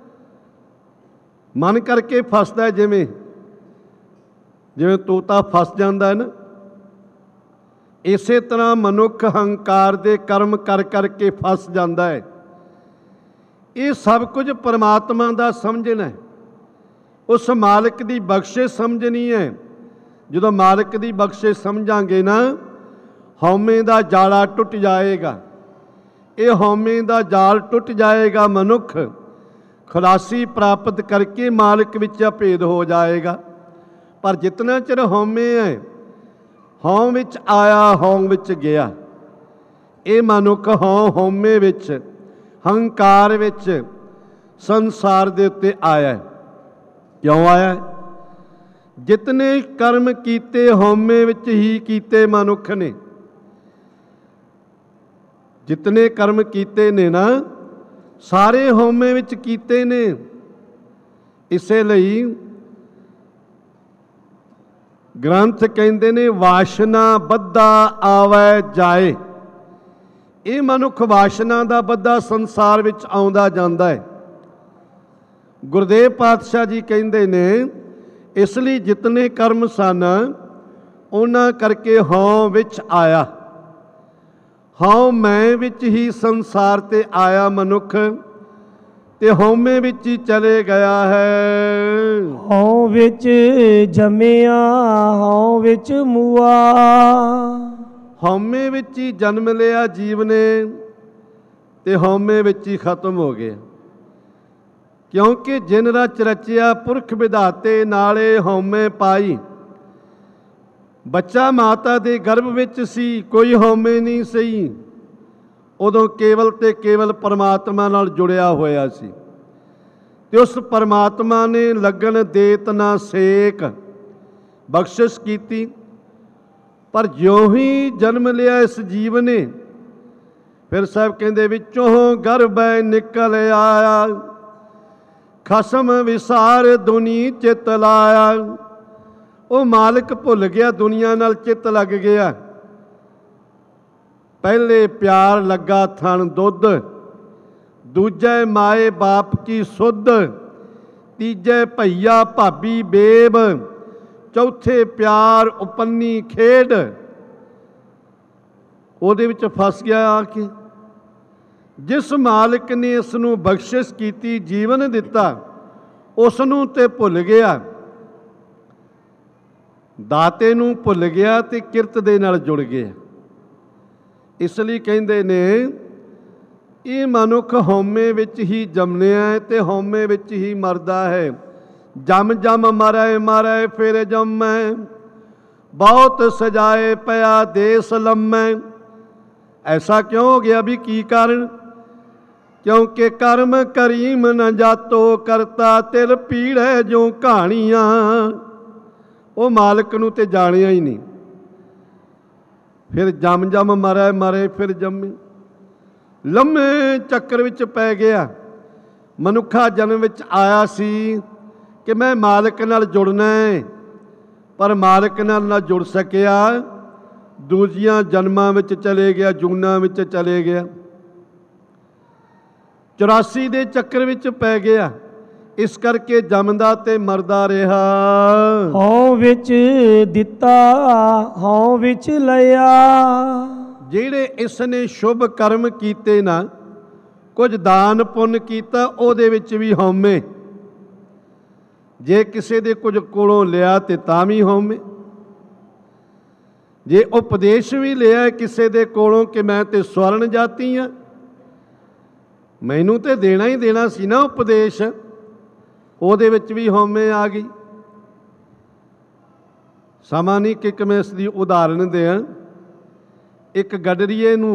ਮਨ ਕਰਕੇ ਫਸਦਾ ਹੈ, ਜਿਵੇਂ ਜਿਵੇਂ ਤੋਤਾ ਫਸ ਜਾਂਦਾ ਹੈ ਨਾ, ਇਸੇ ਤਰ੍ਹਾਂ ਮਨੁੱਖ ਹੰਕਾਰ ਦੇ ਕਰਮ ਕਰ ਕਰਕੇ ਫਸ ਜਾਂਦਾ ਹੈ। ਇਹ ਸਭ ਕੁਝ ਪਰਮਾਤਮਾ ਦਾ ਸਮਝਣਾ ਹੈ, ਉਸ ਮਾਲਕ ਦੀ ਬਖਸ਼ਿਸ਼ ਸਮਝਣੀ ਹੈ। ਜਦੋਂ ਮਾਲਕ ਦੀ ਬਖਸ਼ਿਸ਼ ਸਮਝਾਂਗੇ ਨਾ, ਹਉਮੈ ਦਾ ਜਾਲਾ ਟੁੱਟ ਜਾਏਗਾ। ਇਹ ਹਉਮੈ ਦਾ ਜਾਲ ਟੁੱਟ ਜਾਏਗਾ, ਮਨੁੱਖ ਖੁਲਾਸੀ ਪ੍ਰਾਪਤ ਕਰਕੇ ਮਾਲਕ ਵਿੱਚ ਅਭੇਦ ਹੋ ਜਾਏਗਾ। ਪਰ ਜਿਤਨਾ ਚਿਰ ਹਉਮੈ ਹੈ, ਹਉ ਵਿੱਚ ਆਇਆ ਹਉ ਵਿੱਚ ਗਿਆ, ਇਹ ਮਨੁੱਖ ਹਉ ਹਉਮੈ ਵਿੱਚ, ਹੰਕਾਰ ਵਿੱਚ ਸੰਸਾਰ ਦੇ ਉੱਤੇ ਆਇਆ। ਕਿਉਂ ਆਇਆ? ਜਿਤਨੇ ਕਰਮ ਕੀਤੇ ਹਉਮੈ ਵਿੱਚ ਹੀ ਕੀਤੇ ਮਨੁੱਖ ਨੇ। ਜਿਤਨੇ ਕਰਮ ਕੀਤੇ ਨੇ ਨਾ, ਸਾਰੇ ਹਉਮੈ ਵਿੱਚ ਕੀਤੇ ਨੇ। ਇਸੇ ਲਈ ਗ੍ਰੰਥ ਕਹਿੰਦੇ ਨੇ, ਵਾਸ਼ਨਾ ਬੱਧਾ ਆਵੈ ਜਾਏ। ਇਹ ਮਨੁੱਖ ਵਾਸ਼ਨਾ ਦਾ ਬੱਧਾ ਸੰਸਾਰ ਵਿੱਚ ਆਉਂਦਾ ਜਾਂਦਾ ਹੈ। ਗੁਰਦੇਵ ਪਾਤਸ਼ਾਹ ਜੀ ਕਹਿੰਦੇ ਨੇ, ਇਸ ਲਈ ਜਿਤਨੇ ਕਰਮ ਸਨ, ਉਹਨਾਂ ਕਰਕੇ ਹਉ ਵਿੱਚ ਆਇਆ। ਹਉ ਮੈਂ ਵਿੱਚ ਹੀ ਸੰਸਾਰ ਤੇ ਆਇਆ ਮਨੁੱਖ, ਤੇ ਹਉਮੈ ਵਿੱਚ ਹੀ ਚਲੇ ਗਿਆ ਹੈ। ਹਉ ਵਿੱਚ ਜੰਮਿਆ, ਹਉ ਵਿੱਚ ਮੂਆ। ਹਉਮੈ ਵਿੱਚ ਹੀ ਜਨਮ ਲਿਆ ਜੀਵ ਨੇ, ਤੇ ਹਉਮੈ ਵਿੱਚ ਹੀ ਖਤਮ ਹੋ ਗਿਆ। ਕਿਉਂਕਿ ਜਿਨ ਰਚ ਰਚਿਆ ਪੁਰਖ ਵਿਧਾਤੇ, ਨਾਲੇ ਹਉਮੈ ਪਾਈ। ਬੱਚਾ ਮਾਤਾ ਦੇ ਗਰਭ ਵਿੱਚ ਸੀ, ਕੋਈ ਹਉਮੈ ਨਹੀਂ ਸੀ। ਉਦੋਂ ਕੇਵਲ ਤੇ ਕੇਵਲ ਪਰਮਾਤਮਾ ਨਾਲ ਜੁੜਿਆ ਹੋਇਆ ਸੀ, ਤੇ ਉਸ ਪਰਮਾਤਮਾ ਨੇ ਲੱਗਣ ਦੇਤ ਨਾ ਸੇਕ ਬਖਸ਼ਿਸ਼ ਕੀਤੀ। ਪਰ ਜਿਉਂ ਹੀ ਜਨਮ ਲਿਆ ਇਸ ਜੀਵ ਨੇ, ਫਿਰ ਸਾਹਿਬ ਕਹਿੰਦੇ ਵਿੱਚੋਂ ਗਰਭੈ ਨਿਕਲ ਆਇਆ, ਖਸਮ ਵਿਸਾਰ ਦੁਨੀ ਚਿਤ ਲਾਇਆ। ਉਹ ਮਾਲਕ ਭੁੱਲ ਗਿਆ, ਦੁਨੀਆ ਨਾਲ ਚਿੱਤ ਲੱਗ ਗਿਆ। ਪਹਿਲੇ ਪਿਆਰ ਲੱਗਾ ਥਣ ਦੁੱਧ, ਦੂਜੇ ਮਾਏ ਬਾਪ ਕੀ ਸੁੱਧ, ਤੀਜੇ ਭਈਆ ਭਾਬੀ ਬੇਬ, ਚੌਥੇ ਪਿਆਰ ਉਪੰਨੀ ਖੇਡ। ਉਹਦੇ ਵਿੱਚ ਫਸ ਗਿਆ ਆ ਕੇ। ਜਿਸ ਮਾਲਕ ਨੇ ਇਸ ਨੂੰ ਬਖਸ਼ਿਸ਼ ਕੀਤੀ, ਜੀਵਨ ਦਿੱਤਾ, ਉਸ ਨੂੰ ਤੇ ਭੁੱਲ ਗਿਆ, ਦਾਤੇ ਨੂੰ ਭੁੱਲ ਗਿਆ, ਤੇ ਕਿਰਤ ਦੇ ਨਾਲ ਜੁੜ ਗਿਆ। ਇਸ ਲਈ ਕਹਿੰਦੇ ਨੇ, ਇਹ ਮਨੁੱਖ ਹਉਮੈ ਵਿੱਚ ਹੀ ਜੰਮਿਆ ਹੈ, ਤੇ ਹਉਮੈ ਵਿੱਚ ਹੀ ਮਰਦਾ ਹੈ। ਜਮ ਜਮ ਮਰੈ ਮਰੈ ਫਿਰ ਜੰਮੈ, ਬਹੁਤ ਸਜਾਏ ਪਿਆ ਦੇਸ ਲੰਮੈ। ਐਸਾ ਕਿਉਂ ਹੋ ਗਿਆ? ਵੀ ਕੀ ਕਾਰਨ? ਕਿਉਂਕਿ ਕਰਮ ਕਰੀਮ ਨ ਜਾਤੋ ਕਰਤਾ, ਤਿਲ ਪੀੜੈ ਜੋ ਕਹਾਣੀਆਂ। ਉਹ ਮਾਲਕ ਨੂੰ ਤੇ ਜਾਣਿਆ ਹੀ ਨਹੀਂ। ਫਿਰ ਜਮ ਜਮ ਮਰੇ ਮਰੇ ਫਿਰ ਜੰਮੇ। ਲੰਮੇ ਚੱਕਰ ਵਿੱਚ ਪੈ ਗਿਆ। ਮਨੁੱਖਾ ਜਨਮ ਵਿੱਚ ਆਇਆ ਸੀ ਕਿ ਮੈਂ ਮਾਲਕ ਨਾਲ ਜੁੜਨਾ ਹੈ, ਪਰ ਮਾਲਕ ਨਾਲ ਨਾ ਜੁੜ ਸਕਿਆ। ਦੂਜੀਆਂ ਜਨਮਾਂ ਵਿੱਚ ਚਲੇ ਗਿਆ, ਜੂਨਾਂ ਵਿੱਚ ਚਲੇ ਗਿਆ, ਚੁਰਾਸੀ ਦੇ ਚੱਕਰ ਵਿੱਚ ਪੈ ਗਿਆ। ਇਸ ਕਰਕੇ ਜੰਮਦਾ ਤੇ ਮਰਦਾ ਰਿਹਾ। ਹਉ ਵਿੱਚ ਦਿੱਤਾ ਹਉ ਵਿੱਚ ਲਿਆ। ਜਿਹੜੇ ਇਸ ਨੇ ਸ਼ੁਭ ਕਰਮ ਕੀਤੇ ਨਾ, ਕੁਝ ਦਾਨ ਪੁੰਨ ਕੀਤਾ, ਉਹਦੇ ਵਿੱਚ ਵੀ ਹਉਮੈ। ਜੇ ਕਿਸੇ ਦੇ ਕੁਝ ਕੋਲੋਂ ਲਿਆ ਤੇ ਤਾਂ ਵੀ ਹਉਮੈ। ਜੇ ਉਪਦੇਸ਼ ਵੀ ਲਿਆ ਕਿਸੇ ਦੇ ਕੋਲੋਂ ਕਿ ਮੈਂ ਤੇ ਸਵਰਨ ਜਾਤੀ ਹਾਂ, ਮੈਨੂੰ ਤੇ ਦੇਣਾ ਹੀ ਦੇਣਾ ਸੀ ਨਾ ਉਪਦੇਸ਼, ਉਹਦੇ ਵਿੱਚ ਵੀ ਹਉਮੈ ਆ ਗਈ। ਸਮਾਂ ਨਹੀਂ ਕਿ ਮੈਂ ਇਸ ਦੀ ਉਦਾਹਰਣ ਦਿਆਂ। ਇੱਕ ਗਡਰੀਏ ਨੂੰ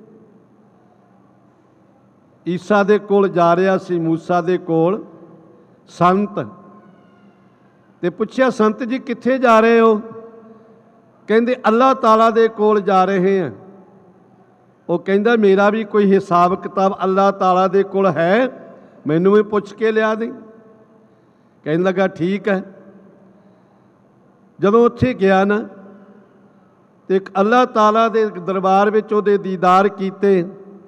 ਈਸਾ ਦੇ ਕੋਲ ਜਾ ਰਿਹਾ ਸੀ, ਮੂਸਾ ਦੇ ਕੋਲ ਸੰਤ, ਤੇ ਪੁੱਛਿਆ ਸੰਤ ਜੀ ਕਿੱਥੇ ਜਾ ਰਹੇ ਹੋ? ਕਹਿੰਦੇ ਅੱਲਾਹ ਤਾਲਾ ਦੇ ਕੋਲ ਜਾ ਰਹੇ ਹਾਂ। ਉਹ ਕਹਿੰਦਾ ਮੇਰਾ ਵੀ ਕੋਈ ਹਿਸਾਬ ਕਿਤਾਬ ਅੱਲਾਹ ਤਾਲਾ ਦੇ ਕੋਲ ਹੈ, ਮੈਨੂੰ ਵੀ ਪੁੱਛ ਕੇ ਲਿਆ ਦੇ। ਕਹਿਣ ਲੱਗਾ ਠੀਕ ਹੈ। ਜਦੋਂ ਉੱਥੇ ਗਿਆ ਨਾ ਤੇ ਇੱਕ ਅੱਲਾਹ ਤਾਲਾ ਦੇ ਦਰਬਾਰ ਵਿੱਚ ਉਹਦੇ ਦੀਦਾਰ ਕੀਤੇ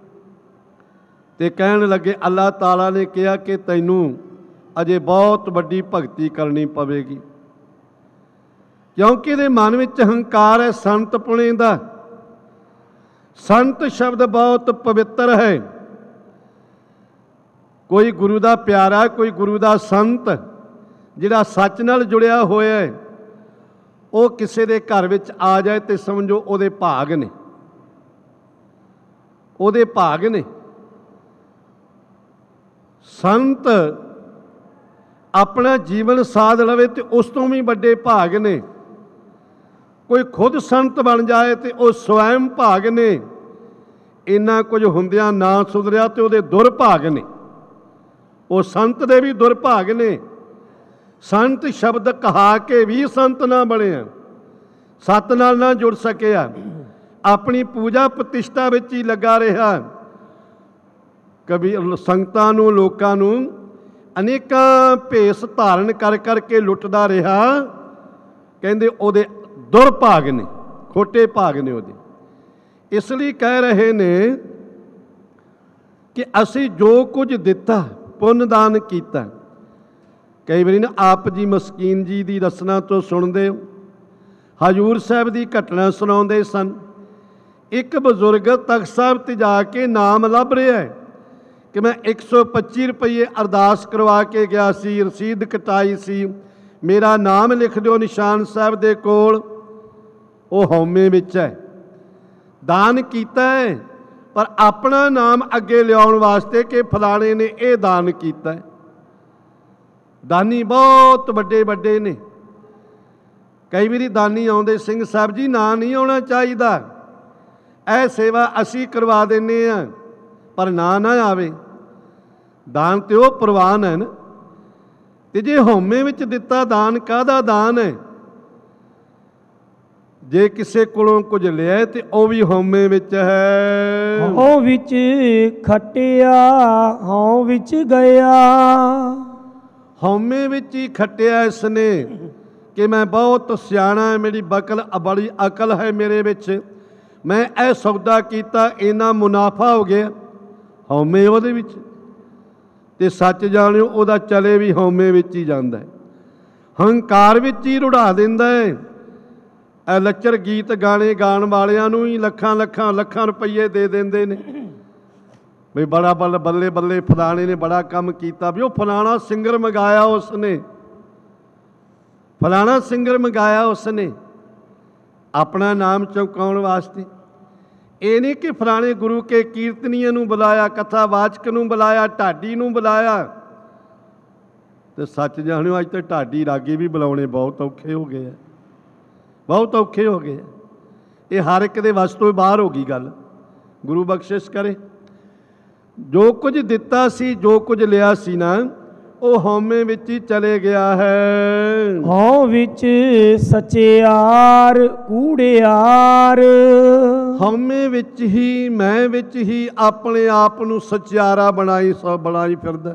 ਤੇ ਕਹਿਣ ਲੱਗੇ ਅੱਲਾਹ ਤਾਲਾ ਨੇ ਕਿਹਾ ਕਿ ਤੈਨੂੰ ਅਜੇ ਬਹੁਤ ਵੱਡੀ ਭਗਤੀ ਕਰਨੀ ਪਵੇਗੀ, ਕਿਉਂਕਿ ਇਹਦੇ ਮਨ ਵਿੱਚ ਹੰਕਾਰ ਹੈ ਸੰਤ ਪੁਣੇ ਦਾ। ਸੰਤ ਸ਼ਬਦ ਬਹੁਤ ਪਵਿੱਤਰ ਹੈ। ਕੋਈ ਗੁਰੂ ਦਾ ਪਿਆਰਾ, ਕੋਈ ਗੁਰੂ ਦਾ ਸੰਤ ਜਿਹੜਾ ਸੱਚ ਨਾਲ ਜੁੜਿਆ ਹੋਇਆ ਹੈ, ਉਹ ਕਿਸੇ ਦੇ ਘਰ ਵਿੱਚ ਆ ਜਾਏ ਤੇ ਸਮਝੋ ਉਹਦੇ ਭਾਗ ਨੇ, ਉਹਦੇ ਭਾਗ ਨੇ। ਸੰਤ ਆਪਣਾ ਜੀਵਨ ਸਾਧ ਲਵੇ ਤੇ ਉਸ ਤੋਂ ਵੀ ਵੱਡੇ ਭਾਗ ਨੇ। ਕੋਈ ਖੁਦ ਸੰਤ ਬਣ ਜਾਏ ਤੇ ਉਹ ਸਵੈਮ ਭਾਗ ਨੇ। ਇੰਨਾ ਕੁਝ ਹੁੰਦਿਆਂ ਨਾ ਸੁਧਰਿਆ ਤੇ ਉਹਦੇ ਦੁਰਭਾਗ ਨੇ, ਉਹ ਸੰਤ ਦੇ ਵੀ ਦੁਰਭਾਗ ਨੇ। ਸੰਤ ਸ਼ਬਦ ਕਹਾ ਕੇ ਵੀ ਸੰਤ ਨਾ ਬਣਿਆ, ਸਤ ਨਾਲ ਨਾ ਜੁੜ ਸਕਿਆ, ਆਪਣੀ ਪੂਜਾ ਪ੍ਰਤਿਸ਼ਠਾ ਵਿੱਚ ਹੀ ਲੱਗਾ ਰਿਹਾ। ਕਵੀ ਸੰਗਤਾਂ ਨੂੰ, ਲੋਕਾਂ ਨੂੰ ਅਨੇਕਾਂ ਭੇਸ ਧਾਰਨ ਕਰ ਕਰਕੇ ਲੁੱਟਦਾ ਰਿਹਾ। ਕਹਿੰਦੇ ਉਹਦੇ ਦੁਰਭਾਗ ਨੇ, ਖੋਟੇ ਭਾਗ ਨੇ ਉਹਦੇ। ਇਸ ਲਈ ਕਹਿ ਰਹੇ ਨੇ ਕਿ ਅਸੀਂ ਜੋ ਕੁਝ ਦਿੱਤਾ, ਪੁੰਨ ਦਾਨ ਕੀਤਾ। ਕਈ ਵਾਰੀ ਨਾ ਆਪ ਜੀ ਮਸਕੀਨ ਜੀ ਦੀ ਰਸਨਾ ਤੋਂ ਸੁਣਦੇ ਹੋ, ਹਜੂਰ ਸਾਹਿਬ ਦੀ ਘਟਨਾ ਸੁਣਾਉਂਦੇ ਸਨ। ਇੱਕ ਬਜ਼ੁਰਗ ਤਖ਼ਤ ਸਾਹਿਬ ਤੇ ਜਾ ਕੇ ਨਾਮ ਲੱਭ ਰਿਹਾ ਹੈ ਕਿ ਮੈਂ ਇੱਕ ਸੌ ਪੱਚੀ ਰੁਪਈਏ ਅਰਦਾਸ ਕਰਵਾ ਕੇ ਗਿਆ ਸੀ, ਰਸੀਦ ਕਟਾਈ ਸੀ, ਮੇਰਾ ਨਾਮ ਲਿਖ ਦਿਓ ਨਿਸ਼ਾਨ ਸਾਹਿਬ ਦੇ ਕੋਲ। ਉਹ ਹਉਮੈ ਵਿੱਚ ਹੈ। ਦਾਨ ਕੀਤਾ ਹੈ ਪਰ ਆਪਣਾ ਨਾਮ ਅੱਗੇ ਲਿਆਉਣ ਵਾਸਤੇ ਕਿ ਫਲਾਣੇ ਨੇ ਇਹ ਦਾਨ ਕੀਤਾ ਹੈ। ਦਾਨੀ ਬਹੁਤ ਵੱਡੇ ਵੱਡੇ ਨੇ। ਕਈ ਵਾਰੀ ਦਾਨੀ ਆਉਂਦੇ, ਸਿੰਘ ਸਾਹਿਬ ਜੀ ਨਾਂ ਨਹੀਂ ਆਉਣਾ ਚਾਹੀਦਾ, ਇਹ ਸੇਵਾ ਅਸੀਂ ਕਰਵਾ ਦਿੰਦੇ ਹਾਂ, ਪਰ ਨਾਂ ਨਾ ਆਵੇ। ਦਾਨ ਤੇ ਉਹ ਪ੍ਰਵਾਨ ਹੈ ਨਾ। ਤੇ ਜੇ ਹਉਮੈ ਵਿੱਚ ਦਿੱਤਾ ਦਾਨ, ਕਾਹਦਾ ਦਾਨ ਹੈ? ਜੇ ਕਿਸੇ ਕੋਲੋਂ ਕੁਝ ਲਿਆ ਤੇ ਉਹ ਵੀ ਹਉਮੈ ਵਿੱਚ ਹੈ। ਹਉ ਵਿੱਚ ਖਟਿਆ ਹਉ ਵਿੱਚ ਗਿਆ। ਹਉਮੈ ਵਿੱਚ ਹੀ ਖੱਟਿਆ ਇਸ ਨੇ ਕਿ ਮੈਂ ਬਹੁਤ ਸਿਆਣਾ, ਮੇਰੀ ਬਕਲ ਬੜੀ ਅਕਲ ਹੈ ਮੇਰੇ ਵਿੱਚ, ਮੈਂ ਇਹ ਸੌਦਾ ਕੀਤਾ, ਇੰਨਾ ਮੁਨਾਫਾ ਹੋ ਗਿਆ। ਹਉਮੈ ਉਹਦੇ ਵਿੱਚ। ਤੇ ਸੱਚ ਜਾਣਿਓ ਉਹਦਾ ਚਲੇ ਵੀ ਹਉਮੈ ਵਿੱਚ ਹੀ ਜਾਂਦਾ ਹੈ, ਹੰਕਾਰ ਵਿੱਚ ਹੀ ਰੁੜਾ ਦਿੰਦਾ ਹੈ। ਇਹ ਲੱਚਰ ਗੀਤ ਗਾਣੇ ਗਾਣ ਵਾਲਿਆਂ ਨੂੰ ਹੀ ਲੱਖਾਂ ਲੱਖਾਂ ਲੱਖਾਂ ਰੁਪਈਏ ਦੇ ਦਿੰਦੇ ਨੇ ਵੀ ਬੜਾ ਬੱਲ ਬੱਲੇ ਬੱਲੇ ਫਲਾਣੇ ਨੇ ਬੜਾ ਕੰਮ ਕੀਤਾ, ਵੀ ਉਹ ਫਲਾਣਾ ਸਿੰਗਰ ਮੰਗਾਇਆ ਉਸਨੇ, ਫਲਾਣਾ ਸਿੰਗਰ ਮੰਗਾਇਆ ਉਸਨੇ ਆਪਣਾ ਨਾਮ ਚਮਕਾਉਣ ਵਾਸਤੇ। ਇਹ ਨਹੀਂ ਕਿ ਫਲਾਣੇ ਗੁਰੂ ਕੇ ਕੀਰਤਨੀਏ ਨੂੰ ਬੁਲਾਇਆ, ਕਥਾਵਾਚਕ ਨੂੰ ਬੁਲਾਇਆ, ਢਾਡੀ ਨੂੰ ਬੁਲਾਇਆ। ਤੇ ਸੱਚ ਜਾਣਿਓ ਅੱਜ ਤਾਂ ਢਾਡੀ ਰਾਗੀ ਵੀ ਬੁਲਾਉਣੇ ਬਹੁਤ ਔਖੇ ਹੋ ਗਏ ਆ, ਬਹੁਤ ਔਖੇ ਹੋ ਗਏ ਆ। ਇਹ ਹਰ ਇੱਕ ਦੇ ਵੱਸ ਤੋਂ ਬਾਹਰ ਹੋ ਗਈ ਗੱਲ। ਗੁਰੂ ਬਖਸ਼ਿਸ਼ ਕਰੇ। ਜੋ ਕੁਝ ਦਿੱਤਾ ਸੀ, ਜੋ ਕੁਝ ਲਿਆ ਸੀ ਨਾ, ਉਹ ਹਉਮੈ ਵਿੱਚ ਹੀ ਚਲੇ ਗਿਆ ਹੈ। ਹਉ ਵਿੱਚ ਸਚਿਆਰ ਕੂੜਿਆਰ, ਹਉਮੈ ਵਿੱਚ ਹੀ ਮੈਂ ਵਿੱਚ ਹੀ ਆਪਣੇ ਆਪ ਨੂੰ ਸਚਿਆਰਾ ਬਣਾਈ ਸੋ ਬਣਾਈ ਫਿਰਦਾ।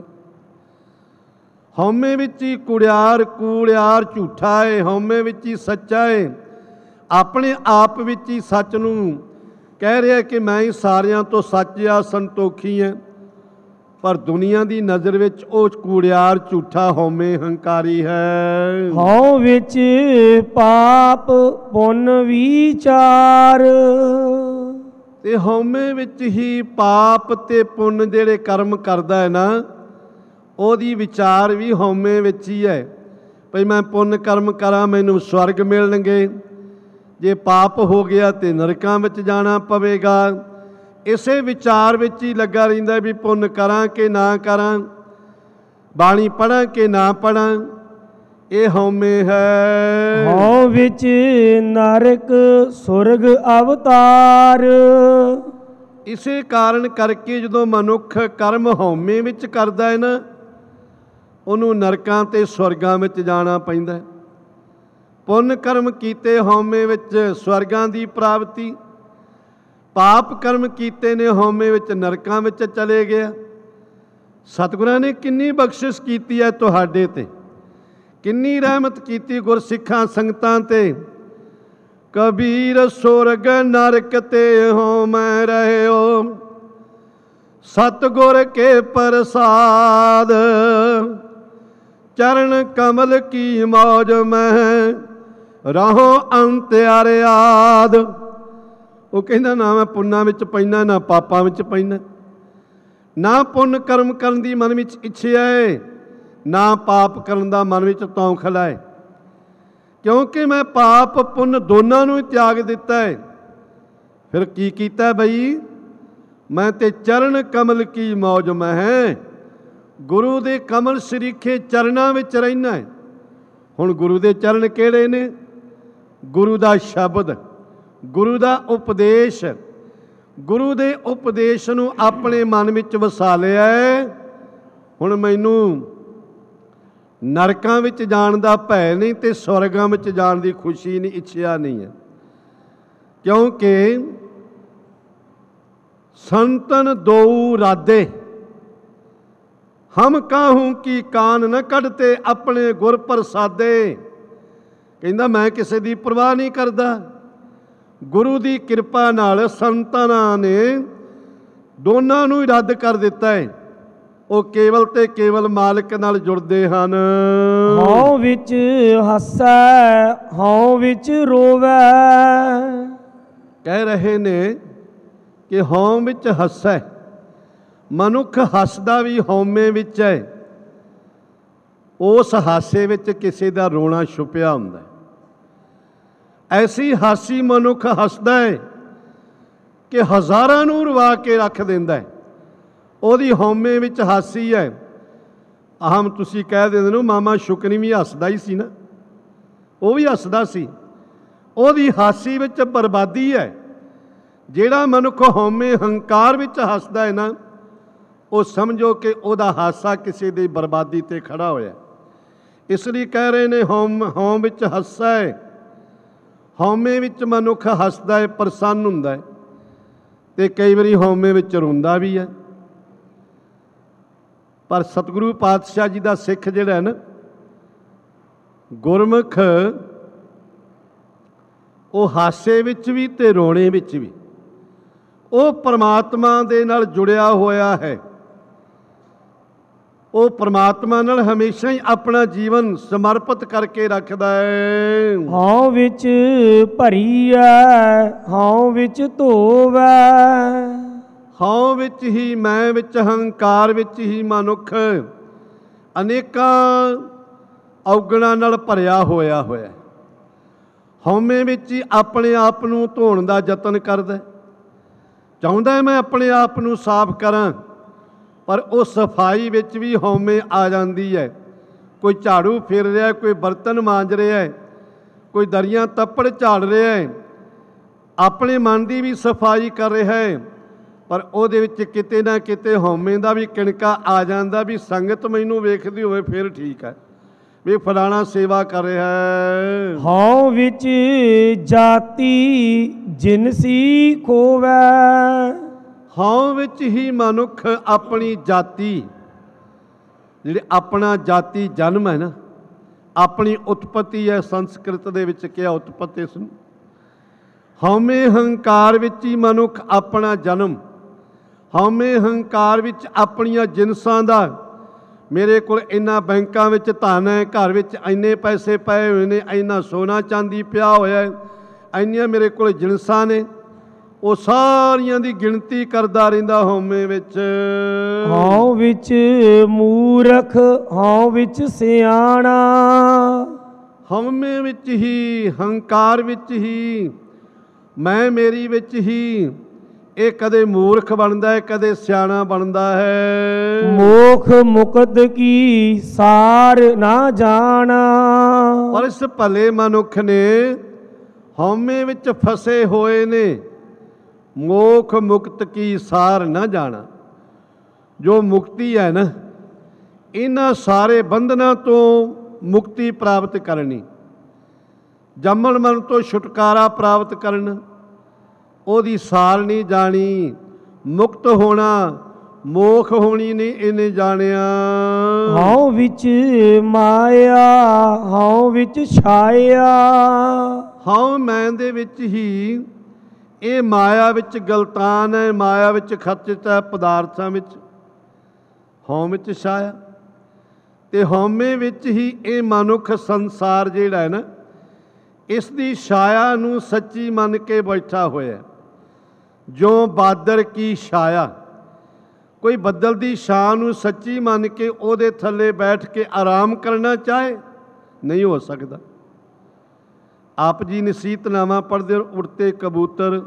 ਹਉਮੈ ਵਿੱਚ ਹੀ ਕੁੜਿਆਰ ਕੂੜਿਆਰ ਝੂਠਾ ਹੈ, ਹਉਮੈ ਵਿੱਚ ਹੀ ਸੱਚਾ ਹੈ। ਆਪਣੇ ਆਪ ਵਿੱਚ ਹੀ ਸੱਚ ਨੂੰ ਕਹਿ ਰਿਹਾ ਕਿ ਮੈਂ ਹੀ ਸਾਰਿਆਂ ਤੋਂ ਸੱਚ ਆ, ਸੰਤੋਖੀ ਹਾਂ, ਪਰ ਦੁਨੀਆ ਦੀ ਨਜ਼ਰ ਵਿੱਚ ਉਹ ਕੂੜਿਆਰ ਝੂਠਾ ਹਉਮੈ ਹੰਕਾਰੀ ਹੈ। ਹਉ ਵਿੱਚ ਪਾਪ ਪੁੰਨ ਵਿਚਾਰ, ਤੇ ਹਉਮੈ ਵਿੱਚ ਹੀ ਪਾਪ ਤੇ ਪੁੰਨ ਜਿਹੜੇ ਕਰਮ ਕਰਦਾ ਹੈ ਨਾ, ਉਹਦੀ ਵਿਚਾਰ ਵੀ ਹਉਮੈ ਵਿੱਚ ਹੀ ਹੈ। ਭਈ ਮੈਂ ਪੁੰਨ ਕਰਮ ਕਰਾਂ ਮੈਨੂੰ ਸਵਰਗ ਮਿਲਣਗੇ, ਜੇ ਪਾਪ ਹੋ ਗਿਆ ਤੇ ਨਰਕਾਂ ਵਿੱਚ ਜਾਣਾ ਪਵੇਗਾ। ਇਸੇ ਵਿਚਾਰ ਵਿੱਚ ਹੀ ਲੱਗਾ ਰਹਿੰਦਾ ਵੀ ਪੁੰਨ ਕਰਾਂ ਕਿ ਨਾ ਕਰਾਂ, ਬਾਣੀ ਪੜ੍ਹਾਂ ਕਿ ਨਾ ਪੜ੍ਹਾਂ, ਇਹ ਹਉਮੈ ਹੈ। ਹਉ ਵਿੱਚ ਨਰਕ ਸੁਰਗ ਅਵਤਾਰ, ਇਸੇ ਕਾਰਨ ਕਰਕੇ ਜਦੋਂ ਮਨੁੱਖ ਕਰਮ ਹਉਮੈ ਵਿੱਚ ਕਰਦਾ ਹੈ ਨਾ, ਉਹਨੂੰ ਨਰਕਾਂ ਤੇ ਸਵਰਗਾਂ ਵਿੱਚ ਜਾਣਾ ਪੈਂਦਾ। ਪੁੰਨ ਕਰਮ ਕੀਤੇ ਹਉਮੈ ਵਿੱਚ ਸਵਰਗਾਂ ਦੀ ਪ੍ਰਾਪਤੀ, ਪਾਪ ਕਰਮ ਕੀਤੇ ਨੇ ਹਉਮੈ ਵਿੱਚ ਨਰਕਾਂ ਵਿੱਚ ਚਲੇ ਗਿਆ। ਸਤਿਗੁਰਾਂ ਨੇ ਕਿੰਨੀ ਬਖਸ਼ਿਸ਼ ਕੀਤੀ ਹੈ ਤੁਹਾਡੇ ਤੇ, ਕਿੰਨੀ ਰਹਿਮਤ ਕੀਤੀ ਗੁਰਸਿੱਖਾਂ ਸੰਗਤਾਂ ਤੇ। ਕਬੀਰ ਸੁਰਗ ਨਰਕ ਤੇ ਹਉਮੈ ਰਹਿਓ, ਸਤਿਗੁਰ ਕੇ ਪ੍ਰਸਾਦ, ਚਰਨ ਕਮਲ ਕੀ ਮੌਜ ਮੈਂ ਰਹੋ ਅੰਤਿਆਰਿਆਦ। ਉਹ ਕਹਿੰਦਾ ਨਾ ਮੈਂ ਪੁੰਨਾਂ ਵਿੱਚ ਪੈਣਾ ਨਾ ਪਾਪਾਂ ਵਿੱਚ ਪੈਣਾ, ਨਾ ਪੁੰਨ ਕਰਮ ਕਰਨ ਦੀ ਮਨ ਵਿੱਚ ਇੱਛਾ ਹੈ, ਨਾ ਪਾਪ ਕਰਨ ਦਾ ਮਨ ਵਿੱਚ ਤੌਖਲਾ ਹੈ, ਕਿਉਂਕਿ ਮੈਂ ਪਾਪ ਪੁੰਨ ਦੋਨਾਂ ਨੂੰ ਹੀ ਤਿਆਗ ਦਿੱਤਾ ਹੈ। ਫਿਰ ਕੀ ਕੀਤਾ ਬਈ, ਮੈਂ ਤੇ ਚਰਨ ਕਮਲ ਕੀ ਮੌਜ ਮੈਂ ਹੈ, ਗੁਰੂ ਦੇ ਕਮਲ ਸਰੀਖੇ ਚਰਨਾਂ ਵਿੱਚ ਰਹਿਣਾ ਹੈ। ਹੁਣ ਗੁਰੂ ਦੇ ਚਰਨ ਕਿਹੜੇ ਨੇ? ਗੁਰੂ ਦਾ ਸ਼ਬਦ, ਗੁਰੂ ਦਾ ਉਪਦੇਸ਼, ਗੁਰੂ ਦੇ ਉਪਦੇਸ਼ ਨੂੰ ਆਪਣੇ ਮਨ ਵਿੱਚ ਵਸਾ ਲਿਆ ਹੈ। ਹੁਣ ਮੈਨੂੰ ਨਰਕਾਂ ਵਿੱਚ ਜਾਣ ਦਾ ਭੈ ਨਹੀਂ ਤੇ ਸਵਰਗਾਂ ਵਿੱਚ ਜਾਣ ਦੀ ਖੁਸ਼ੀ ਨਹੀਂ, ਇੱਛਾ ਨਹੀਂ ਹੈ, ਕਿਉਂਕਿ ਸੰਤਨ ਦੋ ਰਾਦੇ ਹਮ ਕਾਹੂ ਕੀ ਕਾਨ ਨ ਕੱਢਤੇ ਆਪਣੇ ਗੁਰ ਪ੍ਰਸਾਦੇ। ਕਹਿੰਦਾ ਮੈਂ ਕਿਸੇ ਦੀ ਪਰਵਾਹ ਨਹੀਂ ਕਰਦਾ, ਗੁਰੂ ਦੀ ਕਿਰਪਾ ਨਾਲ ਸੰਤਾਂ ਨੇ ਦੋਨਾਂ ਨੂੰ ਹੀ ਰੱਦ ਕਰ ਦਿੱਤਾ ਹੈ। ਉਹ ਕੇਵਲ ਤੇ ਕੇਵਲ ਮਾਲਕ ਨਾਲ ਜੁੜਦੇ ਹਨ। ਹਉ ਵਿੱਚ ਹੱਸੈ ਹਉ ਵਿੱਚ ਰੋਵੈ, ਕਹਿ ਰਹੇ ਨੇ ਕਿ ਹਉ ਵਿੱਚ ਹੱਸੈ, ਮਨੁੱਖ ਹੱਸਦਾ ਵੀ ਹਉਮੈ ਵਿੱਚ ਹੈ। ਉਸ ਹਾਸੇ ਵਿੱਚ ਕਿਸੇ ਦਾ ਰੋਣਾ ਛੁਪਿਆ ਹੁੰਦਾ ਹੈ। ਐਸੀ ਹਾਸੀ ਮਨੁੱਖ ਹੱਸਦਾ ਹੈ ਕਿ ਹਜ਼ਾਰਾਂ ਨੂੰ ਰਵਾ ਕੇ ਰੱਖ ਦਿੰਦਾ ਹੈ। ਉਹਦੀ ਹਉਮੈ ਵਿੱਚ ਹਾਸੀ ਹੈ। ਆਹਮ ਤੁਸੀਂ ਕਹਿ ਦਿੰਦੇ ਨੂੰ ਮਾਮਾ ਸ਼ੁਕਨੀ ਵੀ ਹੱਸਦਾ ਹੀ ਸੀ ਨਾ, ਉਹ ਵੀ ਹੱਸਦਾ ਸੀ। ਉਹਦੀ ਹਾਸੀ ਵਿੱਚ ਬਰਬਾਦੀ ਹੈ। ਜਿਹੜਾ ਮਨੁੱਖ ਹਉਮੈ ਹੰਕਾਰ ਵਿੱਚ ਹੱਸਦਾ ਹੈ ਨਾ, ਉਹ ਸਮਝੋ ਕਿ ਉਹਦਾ ਹਾਸਾ ਕਿਸੇ ਦੀ ਬਰਬਾਦੀ ਤੇ ਖੜਾ ਹੋਇਆ। ਇਸ ਲਈ ਕਹਿ ਰਹੇ ਨੇ ਹਉਮ ਹਉਮ ਵਿੱਚ ਹੱਸਾ ਹੈ। ਹਉਮੈ ਵਿੱਚ ਮਨੁੱਖ ਹੱਸਦਾ ਹੈ, ਪ੍ਰਸੰਨ ਹੁੰਦਾ ਹੈ, ਤੇ ਕਈ ਵਾਰੀ ਹਉਮੈ ਵਿੱਚ ਰੋਂਦਾ ਵੀ ਹੈ। ਪਰ ਸਤਿਗੁਰੂ ਪਾਤਸ਼ਾਹ ਜੀ ਦਾ ਸਿੱਖ ਜਿਹੜਾ ਹੈ ਨਾ, ਗੁਰਮੁਖ, ਉਹ ਹਾਸੇ ਵਿੱਚ ਵੀ ਤੇ ਰੋਣੇ ਵਿੱਚ ਵੀ ਉਹ ਪਰਮਾਤਮਾ ਦੇ ਨਾਲ ਜੁੜਿਆ ਹੋਇਆ ਹੈ। ਉਹ ਪਰਮਾਤਮਾ ਨਾਲ ਹਮੇਸ਼ਾ ਹੀ ਆਪਣਾ ਜੀਵਨ ਸਮਰਪਿਤ ਕਰਕੇ ਰੱਖਦਾ ਹੈ। ਹਉ ਵਿੱਚ ਭਰੀਐ ਹਉ ਵਿੱਚ ਧੋਵੈ, ਹਉ ਵਿੱਚ ਹੀ ਮੈਂ ਵਿੱਚ ਹੰਕਾਰ ਵਿੱਚ ਹੀ ਮਨੁੱਖ ਅਨੇਕਾਂ ਔਗਣਾਂ ਨਾਲ ਭਰਿਆ ਹੋਇਆ ਹੋਇਆ। ਹਉਮੈ ਵਿੱਚ ਹੀ ਆਪਣੇ ਆਪ ਨੂੰ ਧੋਣ ਦਾ ਯਤਨ ਕਰਦਾ, ਚਾਹੁੰਦਾ ਮੈਂ ਆਪਣੇ ਆਪ ਨੂੰ ਸਾਫ਼ ਕਰਾਂ, ਪਰ ਉਹ ਸਫਾਈ ਵਿੱਚ ਵੀ ਹਉਮੈ ਆ ਜਾਂਦੀ ਹੈ। ਕੋਈ ਝਾੜੂ ਫੇਰ ਰਿਹਾ, ਕੋਈ ਬਰਤਨ ਮਾਂਜ ਰਿਹਾ ਹੈ, ਕੋਈ ਦਰੀਆਂ ਤੱਪੜ ਝਾੜ ਰਿਹਾ ਹੈ, ਆਪਣੇ ਮਨ ਦੀ ਵੀ ਸਫਾਈ ਕਰ ਰਿਹਾ ਹੈ, ਪਰ ਉਹਦੇ ਵਿੱਚ ਕਿਤੇ ਨਾ ਕਿਤੇ ਹਉਮੈ ਦਾ ਵੀ ਕਿਣਕਾ ਆ ਜਾਂਦਾ ਵੀ ਸੰਗਤ ਮੈਨੂੰ ਵੇਖਦੀ ਹੋਵੇ ਫਿਰ ਠੀਕ ਹੈ, ਵੀ ਫਲਾਣਾ ਸੇਵਾ ਕਰ ਰਿਹਾ ਹੈ। ਹਉ ਵਿੱਚ ਜਾਤੀ ਜਿਨਸੀ ਖੋਵੈ। ਹਉ ਵਿੱਚ ਹੀ ਮਨੁੱਖ ਆਪਣੀ ਜਾਤੀ, ਜਿਹੜੇ ਆਪਣਾ ਜਾਤੀ ਜਨਮ ਹੈ ਨਾ, ਆਪਣੀ ਉਤਪਤੀ ਹੈ, ਸੰਸਕ੍ਰਿਤ ਦੇ ਵਿੱਚ ਕਿਹਾ ਉਤਪਤੀ ਇਸ ਨੂੰ। ਹਉਮੈ ਹੰਕਾਰ ਵਿੱਚ ਹੀ ਮਨੁੱਖ ਆਪਣਾ ਜਨਮ, ਹਉਮੈ ਹੰਕਾਰ ਵਿੱਚ ਆਪਣੀਆਂ ਜਿਨਸਾਂ ਦਾ, ਮੇਰੇ ਕੋਲ ਇੰਨਾ ਬੈਂਕਾਂ ਵਿੱਚ ਧਨ ਹੈ, ਘਰ ਵਿੱਚ ਇੰਨੇ ਪੈਸੇ ਪਏ ਹੋਏ ਨੇ, ਇੰਨਾ ਸੋਨਾ ਚਾਂਦੀ ਪਿਆ ਹੋਇਆ ਹੈ, ਇੰਨੀਆਂ ਮੇਰੇ ਕੋਲ ਜਿਨਸਾਂ ਨੇ, ਉਹ ਸਾਰੀਆਂ ਦੀ ਗਿਣਤੀ ਕਰਦਾ ਰਹਿੰਦਾ ਹਉਮੈ ਵਿੱਚ। ਹਉ ਵਿੱਚ ਮੂਰਖ, ਹਉ ਵਿੱਚ ਸਿਆਣਾ। ਹਉਮੈ ਵਿੱਚ ਹੀ, ਹੰਕਾਰ ਵਿੱਚ ਹੀ, ਮੈਂ ਮੇਰੀ ਵਿੱਚ ਹੀ ਇਹ ਕਦੇ ਮੂਰਖ ਬਣਦਾ ਹੈ, ਕਦੇ ਸਿਆਣਾ ਬਣਦਾ ਹੈ। ਮੋਖ ਮੁਕਤ ਕੀ ਸਾਰ ਨਾ ਜਾਣਾ। ਪਰ ਇਸ ਭਲੇ ਮਨੁੱਖ ਨੇ ਹਉਮੈ ਵਿੱਚ ਫਸੇ ਹੋਏ ਨੇ, ਮੋਖ ਮੁਕਤ ਕੀ ਸਾਰ ਨਾ ਜਾਣਾ। ਜੋ ਮੁਕਤੀ ਹੈ ਨਾ, ਇਹਨਾਂ ਸਾਰੇ ਬੰਧਨਾਂ ਤੋਂ ਮੁਕਤੀ ਪ੍ਰਾਪਤ ਕਰਨੀ, ਜੰਮਣ ਮਰਨ ਤੋਂ ਛੁਟਕਾਰਾ ਪ੍ਰਾਪਤ ਕਰਨ, ਉਹਦੀ ਸਾਰ ਨਹੀਂ ਜਾਣੀ। ਮੁਕਤ ਹੋਣਾ, ਮੋਖ ਹੋਣੀ ਨਹੀਂ ਇਹਨੇ ਜਾਣਿਆ। ਹਉ ਵਿੱਚ ਮਾਇਆ, ਹਉ ਵਿੱਚ ਛਾਇਆ। ਹਉ ਮੈਂ ਦੇ ਵਿੱਚ ਹੀ, ਇਹ ਮਾਇਆ ਵਿੱਚ ਗਲਤਾਨ ਹੈ, ਮਾਇਆ ਵਿੱਚ ਖਚਿਤ ਹੈ, ਪਦਾਰਥਾਂ ਵਿੱਚ। ਹਉ ਵਿੱਚ ਛਾਇਆ ਤੇ ਹਉਮੈ ਵਿੱਚ ਹੀ ਇਹ ਮਨੁੱਖ ਸੰਸਾਰ ਜਿਹੜਾ ਹੈ ਨਾ, ਇਸ ਦੀ ਛਾਇਆ ਨੂੰ ਸੱਚੀ ਮੰਨ ਕੇ ਬੈਠਾ ਹੋਇਆ। ਜੋ ਬਾਦਰ ਕੀ ਛਾਇਆ, ਕੋਈ ਬੱਦਲ ਦੀ ਛਾਂ ਨੂੰ ਸੱਚੀ ਮੰਨ ਕੇ ਉਹਦੇ ਥੱਲੇ ਬੈਠ ਕੇ ਆਰਾਮ ਕਰਨਾ ਚਾਹੇ, ਨਹੀਂ ਹੋ ਸਕਦਾ। ਆਪ ਜੀ ਨਸੀਹਤਨਾਮਾ ਪੜ੍ਹਦੇ, ਉੜਤੇ ਕਬੂਤਰ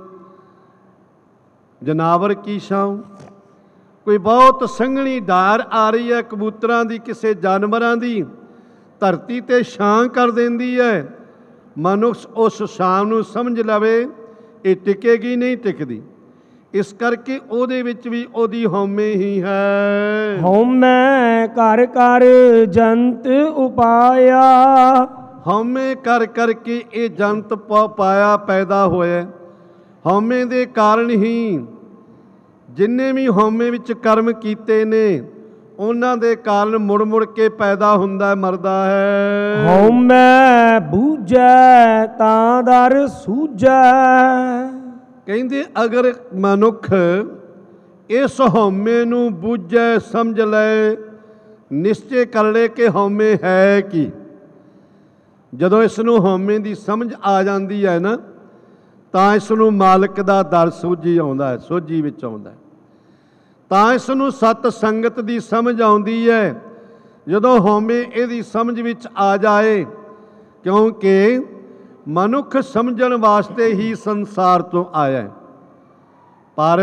ਜਨਾਵਰ ਕੀ ਛਾਂ। ਕੋਈ ਬਹੁਤ ਸੰਘਣੀ ਡਾਰ ਆ ਰਹੀ ਹੈ ਕਬੂਤਰਾਂ ਦੀ, ਕਿਸੇ ਜਾਨਵਰਾਂ ਦੀ, ਧਰਤੀ ਤੇ ਛਾਂ ਕਰ ਦਿੰਦੀ ਹੈ। ਮਨੁੱਖ ਉਸ ਛਾਂ ਨੂੰ ਸਮਝ ਲਵੇ ਇਹ ਟਿਕੇਗੀ ਨਹੀਂ ਟਿਕਦੀ, ਇਸ ਕਰਕੇ ਉਹਦੇ ਵਿੱਚ ਵੀ ਉਹਦੀ ਹਉਮੈ ਹੀ ਹੈ। ਹਉਮੈ ਕਰ ਕਰ ਜੰਤ ਉਪਾਇਆ। ਹਉਮੈ ਕਰ ਕਰਕੇ ਇਹ ਜੰਤ ਪਾਇਆ, ਪੈਦਾ ਹੋਇਆ। ਹਉਮੈ ਦੇ ਕਾਰਨ ਹੀ ਜਿੰਨੇ ਵੀ ਹਉਮੈ ਵਿੱਚ ਕਰਮ ਕੀਤੇ ਨੇ, ਉਹਨਾਂ ਦੇ ਕਾਰਨ ਮੁੜ ਮੁੜ ਕੇ ਪੈਦਾ ਹੁੰਦਾ, ਮਰਦਾ ਹੈ। ਹਉਮੈ ਬੂਝੈ ਤਾਂ ਦਰ ਸੂਝੈ। ਕਹਿੰਦੇ ਅਗਰ ਮਨੁੱਖ ਇਸ ਹਉਮੈ ਨੂੰ ਬੂਝੈ, ਸਮਝ ਲਏ, ਨਿਸ਼ਚੈ ਕਰ ਲਏ ਕਿ ਹਉਮੈ ਹੈ ਕੀ। ਜਦੋਂ ਇਸ ਨੂੰ ਹਉਮੈ ਦੀ ਸਮਝ ਆ ਜਾਂਦੀ ਹੈ ਨਾ, ਤਾਂ ਇਸ ਨੂੰ ਮਾਲਕ ਦਾ ਦਰ ਸੋਝੀ ਆਉਂਦਾ ਹੈ, ਸੋਝੀ ਵਿੱਚ ਆਉਂਦਾ ਹੈ। ਤਾਂ ਇਸ ਨੂੰ ਸਤ ਸੰਗਤ ਦੀ ਸਮਝ ਆਉਂਦੀ ਹੈ। ਜਦੋਂ ਹਉਮੈ ਇਹਦੀ ਸਮਝ ਵਿੱਚ ਆ ਜਾਏ, ਕਿਉਂਕਿ ਮਨੁੱਖ ਸਮਝਣ ਵਾਸਤੇ ਹੀ ਸੰਸਾਰ ਤੋਂ ਆਇਆ ਹੈ। ਪਰ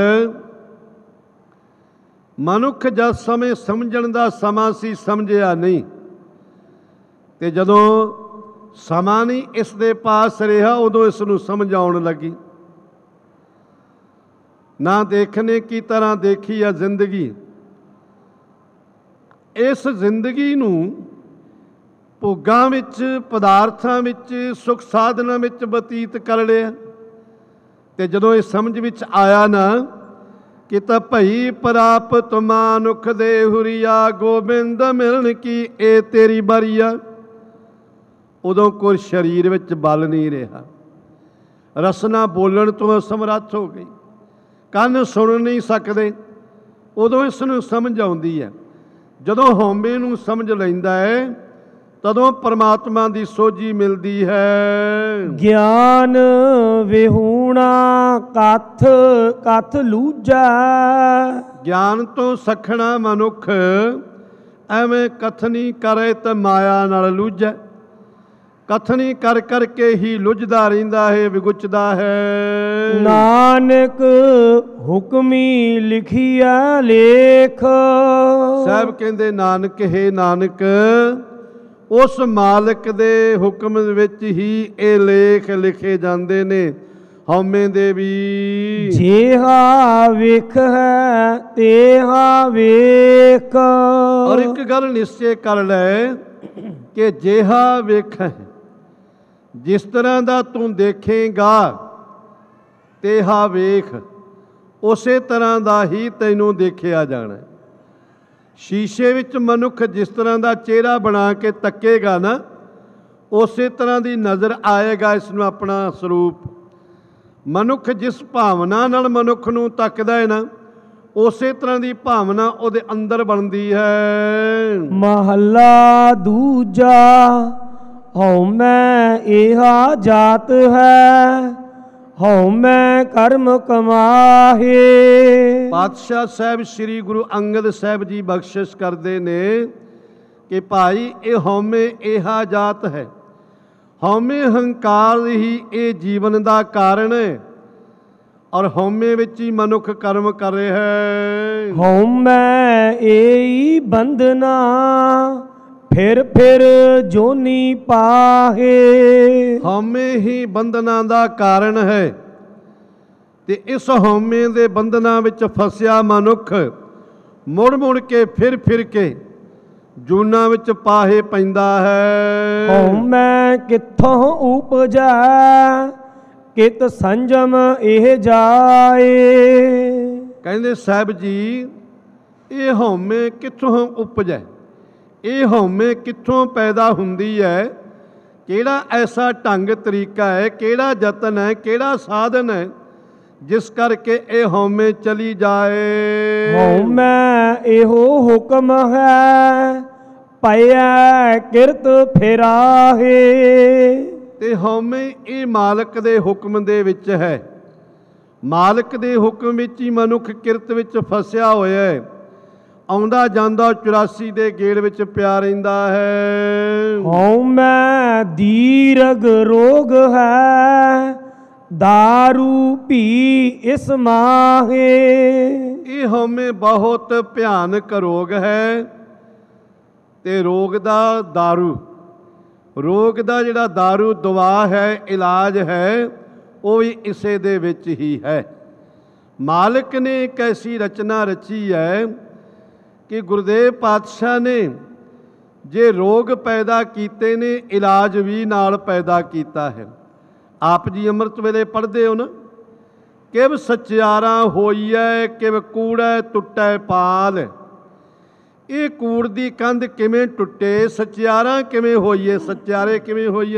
ਮਨੁੱਖ ਜਦ ਸਮੇਂ ਸਮਝਣ ਦਾ ਸਮਾਂ ਸੀ, ਸਮਝਿਆ ਨਹੀਂ, ਤੇ ਜਦੋਂ ਸਮਾਂ ਨਹੀਂ ਇਸ ਦੇ ਪਾਸ ਰਿਹਾ, ਉਦੋਂ ਇਸ ਨੂੰ ਸਮਝ ਆਉਣ ਲੱਗੀ। ਨਾ ਦੇਖਣੇ ਕੀ ਤਰ੍ਹਾਂ ਦੇਖੀ ਆ ਜ਼ਿੰਦਗੀ। ਇਸ ਜ਼ਿੰਦਗੀ ਨੂੰ ਭੋਗਾਂ ਵਿੱਚ, ਪਦਾਰਥਾਂ ਵਿੱਚ, ਸੁਖ ਸਾਧਨਾਂ ਵਿੱਚ ਬਤੀਤ ਕਰ ਲਿਆ। ਤੇ ਜਦੋਂ ਇਹ ਸਮਝ ਵਿੱਚ ਆਇਆ ਨਾ ਕਿ ਤਾਂ ਭਈ ਪ੍ਰਾਪਤ ਮਾਨੁਖ ਦੇ ਹੁਰੀਆ, ਗੋਬਿੰਦ ਮਿਲਣ ਕੀ ਇਹ ਤੇਰੀ ਬਰੀਆ, ਉਦੋਂ ਕੋਈ ਸਰੀਰ ਵਿੱਚ ਬਲ ਨਹੀਂ ਰਿਹਾ। ਰਸਨਾ ਬੋਲਣ ਤੋਂ ਅਸਮਰੱਥ ਹੋ ਗਈ, ਕੰਨ ਸੁਣ ਨਹੀਂ ਸਕਦੇ। ਉਦੋਂ ਇਸ ਨੂੰ ਸਮਝ ਆਉਂਦੀ ਹੈ। ਜਦੋਂ ਹਉਮੈ ਨੂੰ ਸਮਝ ਲੈਂਦਾ ਹੈ, ਤਦੋਂ ਪਰਮਾਤਮਾ ਦੀ ਸੋਝੀ ਮਿਲਦੀ ਹੈ। ਗਿਆਨ ਵਿਹੂਣਾ ਕਥ ਕਥ ਲੂਝੈ। ਗਿਆਨ ਤੋਂ ਸਖਣਾ ਮਨੁੱਖ ਐਵੇਂ ਕਥਨੀ ਕਰੇ ਤਾਂ ਮਾਇਆ ਨਾਲ ਲੂਝੈ। ਕਥਨੀ ਕਰ ਕਰਕੇ ਹੀ ਲੁਝਦਾ ਰਹਿੰਦਾ ਹੈ, ਵਿਗੁਚਦਾ ਹੈ। ਨਾਨਕ ਹੁਕਮੀ ਲਿਖਿਆ ਲੇਖ। ਸਾਹਿਬ ਕਹਿੰਦੇ, ਨਾਨਕ ਹੈ ਨਾਨਕ, ਉਸ ਮਾਲਕ ਦੇ ਹੁਕਮ ਵਿੱਚ ਹੀ ਇਹ ਲੇਖ ਲਿਖੇ ਜਾਂਦੇ ਨੇ। ਹਉਮੈ ਦੇ ਵੀ। ਜੇਹਾ ਵੇਖ ਹੈ ਤੇਹਾ ਵੇਖ। ਔਰ ਇੱਕ ਗੱਲ ਨਿਸ਼ਚੈ ਕਰ ਲੈ ਕਿ ਜਿਹਾ ਵੇਖੈ, ਜਿਸ ਤਰ੍ਹਾਂ ਦਾ ਤੂੰ ਦੇਖੇਗਾ ਤੇਹਾ ਵੇਖ, ਉਸੇ ਤਰ੍ਹਾਂ ਦਾ ਹੀ ਤੈਨੂੰ ਦੇਖਿਆ ਜਾਣਾ। ਸ਼ੀਸ਼ੇ ਵਿੱਚ ਮਨੁੱਖ ਜਿਸ ਤਰ੍ਹਾਂ ਦਾ ਚਿਹਰਾ ਬਣਾ ਕੇ ਤੱਕੇਗਾ ਨਾ, ਉਸੇ ਤਰ੍ਹਾਂ ਦੀ ਨਜ਼ਰ ਆਏਗਾ ਇਸ ਨੂੰ ਆਪਣਾ ਸਰੂਪ। ਮਨੁੱਖ ਜਿਸ ਭਾਵਨਾ ਨਾਲ ਮਨੁੱਖ ਨੂੰ ਤੱਕਦਾ ਹੈ ਨਾ, ਉਸੇ ਤਰ੍ਹਾਂ ਦੀ ਭਾਵਨਾ ਉਹਦੇ ਅੰਦਰ ਬਣਦੀ ਹੈ। ਮਹੱਲਾ ਦੂਜਾ। ਹਉਮੈ ਏਹਾ ਜਾਤ ਹੈ, ਹਉਮੈ ਕਰਮ ਕਮਾਹੇ। ਪਾਤਸ਼ਾਹ ਸਾਹਿਬ ਸ੍ਰੀ ਗੁਰੂ ਅੰਗਦ ਸਾਹਿਬ ਜੀ ਬਖਸ਼ਿਸ਼ ਕਰਦੇ ਨੇ ਕਿ ਭਾਈ ਇਹ ਹਉਮੈ ਏਹਾ ਜਾਤ ਹੈ। ਹਉਮੈ ਹੰਕਾਰ ਹੀ ਇਹ ਜੀਵਨ ਦਾ ਕਾਰਨ ਹੈ, ਔਰ ਹਉਮੈ ਵਿੱਚ ਹੀ ਮਨੁੱਖ ਕਰਮ ਕਰ ਰਿਹਾ ਹੈ। ਹਉਮੈ ਏਈ ਬੰਧਨਾ, ਫਿਰ ਫਿਰ ਜੋਨੀ ਪਾਹੇ। ਹਉਮੈ ਹੀ ਬੰਧਨਾਂ ਦਾ ਕਾਰਨ ਹੈ, ਤੇ ਇਸ ਹਉਮੈ ਦੇ ਬੰਧਨਾਂ ਵਿੱਚ ਫਸਿਆ ਮਨੁੱਖ ਮੁੜ ਮੁੜ ਕੇ ਫਿਰ ਫਿਰ ਕੇ ਜੂਨਾਂ ਵਿੱਚ ਪਾਹੇ ਪੈਂਦਾ ਹੈ। ਹਉਮੈ ਕਿੱਥੋਂ ਉਪਜੈ, ਕਿਤ ਸੰਜਮ ਇਹ ਜਾਏ। ਕਹਿੰਦੇ ਸਾਹਿਬ ਜੀ ਇਹ ਹਉਮੈ ਕਿੱਥੋਂ ਉਪਜੈ, ਇਹ ਹਉਮੈ ਕਿੱਥੋਂ ਪੈਦਾ ਹੁੰਦੀ ਹੈ, ਕਿਹੜਾ ਐਸਾ ਢੰਗ ਤਰੀਕਾ ਹੈ, ਕਿਹੜਾ ਯਤਨ ਹੈ, ਕਿਹੜਾ ਸਾਧਨ ਹੈ ਜਿਸ ਕਰਕੇ ਇਹ ਹਉਮੈ ਚਲੀ ਜਾਏ। ਹਉਮੈ ਇਹੋ ਹੁਕਮ ਹੈ, ਪਈਐ ਕਿਰਤ ਫੇਰਾਹੇ। ਤੇ ਹਉਮੈ ਇਹ ਮਾਲਕ ਦੇ ਹੁਕਮ ਦੇ ਵਿੱਚ ਹੈ। ਮਾਲਕ ਦੇ ਹੁਕਮ ਵਿੱਚ ਹੀ ਮਨੁੱਖ ਕਿਰਤ ਵਿੱਚ ਫਸਿਆ ਹੋਇਆ ਹੈ, ਆਉਂਦਾ ਜਾਂਦਾ ਚੁਰਾਸੀ ਦੇ ਗੇੜ ਵਿੱਚ ਪਿਆ ਰਹਿੰਦਾ ਹੈ। ਹਉਮੈ ਦੀਰਘ ਰੋਗ ਹੈ, ਦਾਰੂ ਭੀ ਇਸ ਮਾਹੇ। ਇਹ ਹਉਮੈ ਬਹੁਤ ਭਿਆਨਕ ਰੋਗ ਹੈ, ਤੇ ਰੋਗ ਦਾ ਦਾਰੂ, ਰੋਗ ਦਾ ਜਿਹੜਾ ਦਾਰੂ ਦਵਾ ਹੈ, ਇਲਾਜ ਹੈ, ਉਹ ਵੀ ਇਸੇ ਦੇ ਵਿੱਚ ਹੀ ਹੈ। ਮਾਲਕ ਨੇ ਇੱਕ ਐਸੀ ਰਚਨਾ ਰਚੀ ਹੈ ਕਿ ਗੁਰਦੇਵ ਪਾਤਸ਼ਾਹ ਨੇ ਜੇ ਰੋਗ ਪੈਦਾ ਕੀਤੇ ਨੇ, ਇਲਾਜ ਵੀ ਨਾਲ ਪੈਦਾ ਕੀਤਾ ਹੈ। ਆਪ ਜੀ ਅੰਮ੍ਰਿਤ ਵੇਲੇ ਪੜ੍ਹਦੇ ਹੋ ਨਾ, ਕਿਵ ਸਚਿਆਰਾ ਹੋਈਐ, ਕਿਵ ਕੂੜੈ ਟੁੱਟੈ ਪਾਲ। ਇਹ ਕੂੜ ਦੀ ਕੰਧ ਕਿਵੇਂ ਟੁੱਟੇ, ਸਚਿਆਰਾ ਕਿਵੇਂ ਹੋਈਏ, ਸਚਿਆਰੇ ਕਿਵੇਂ ਹੋਈਏ।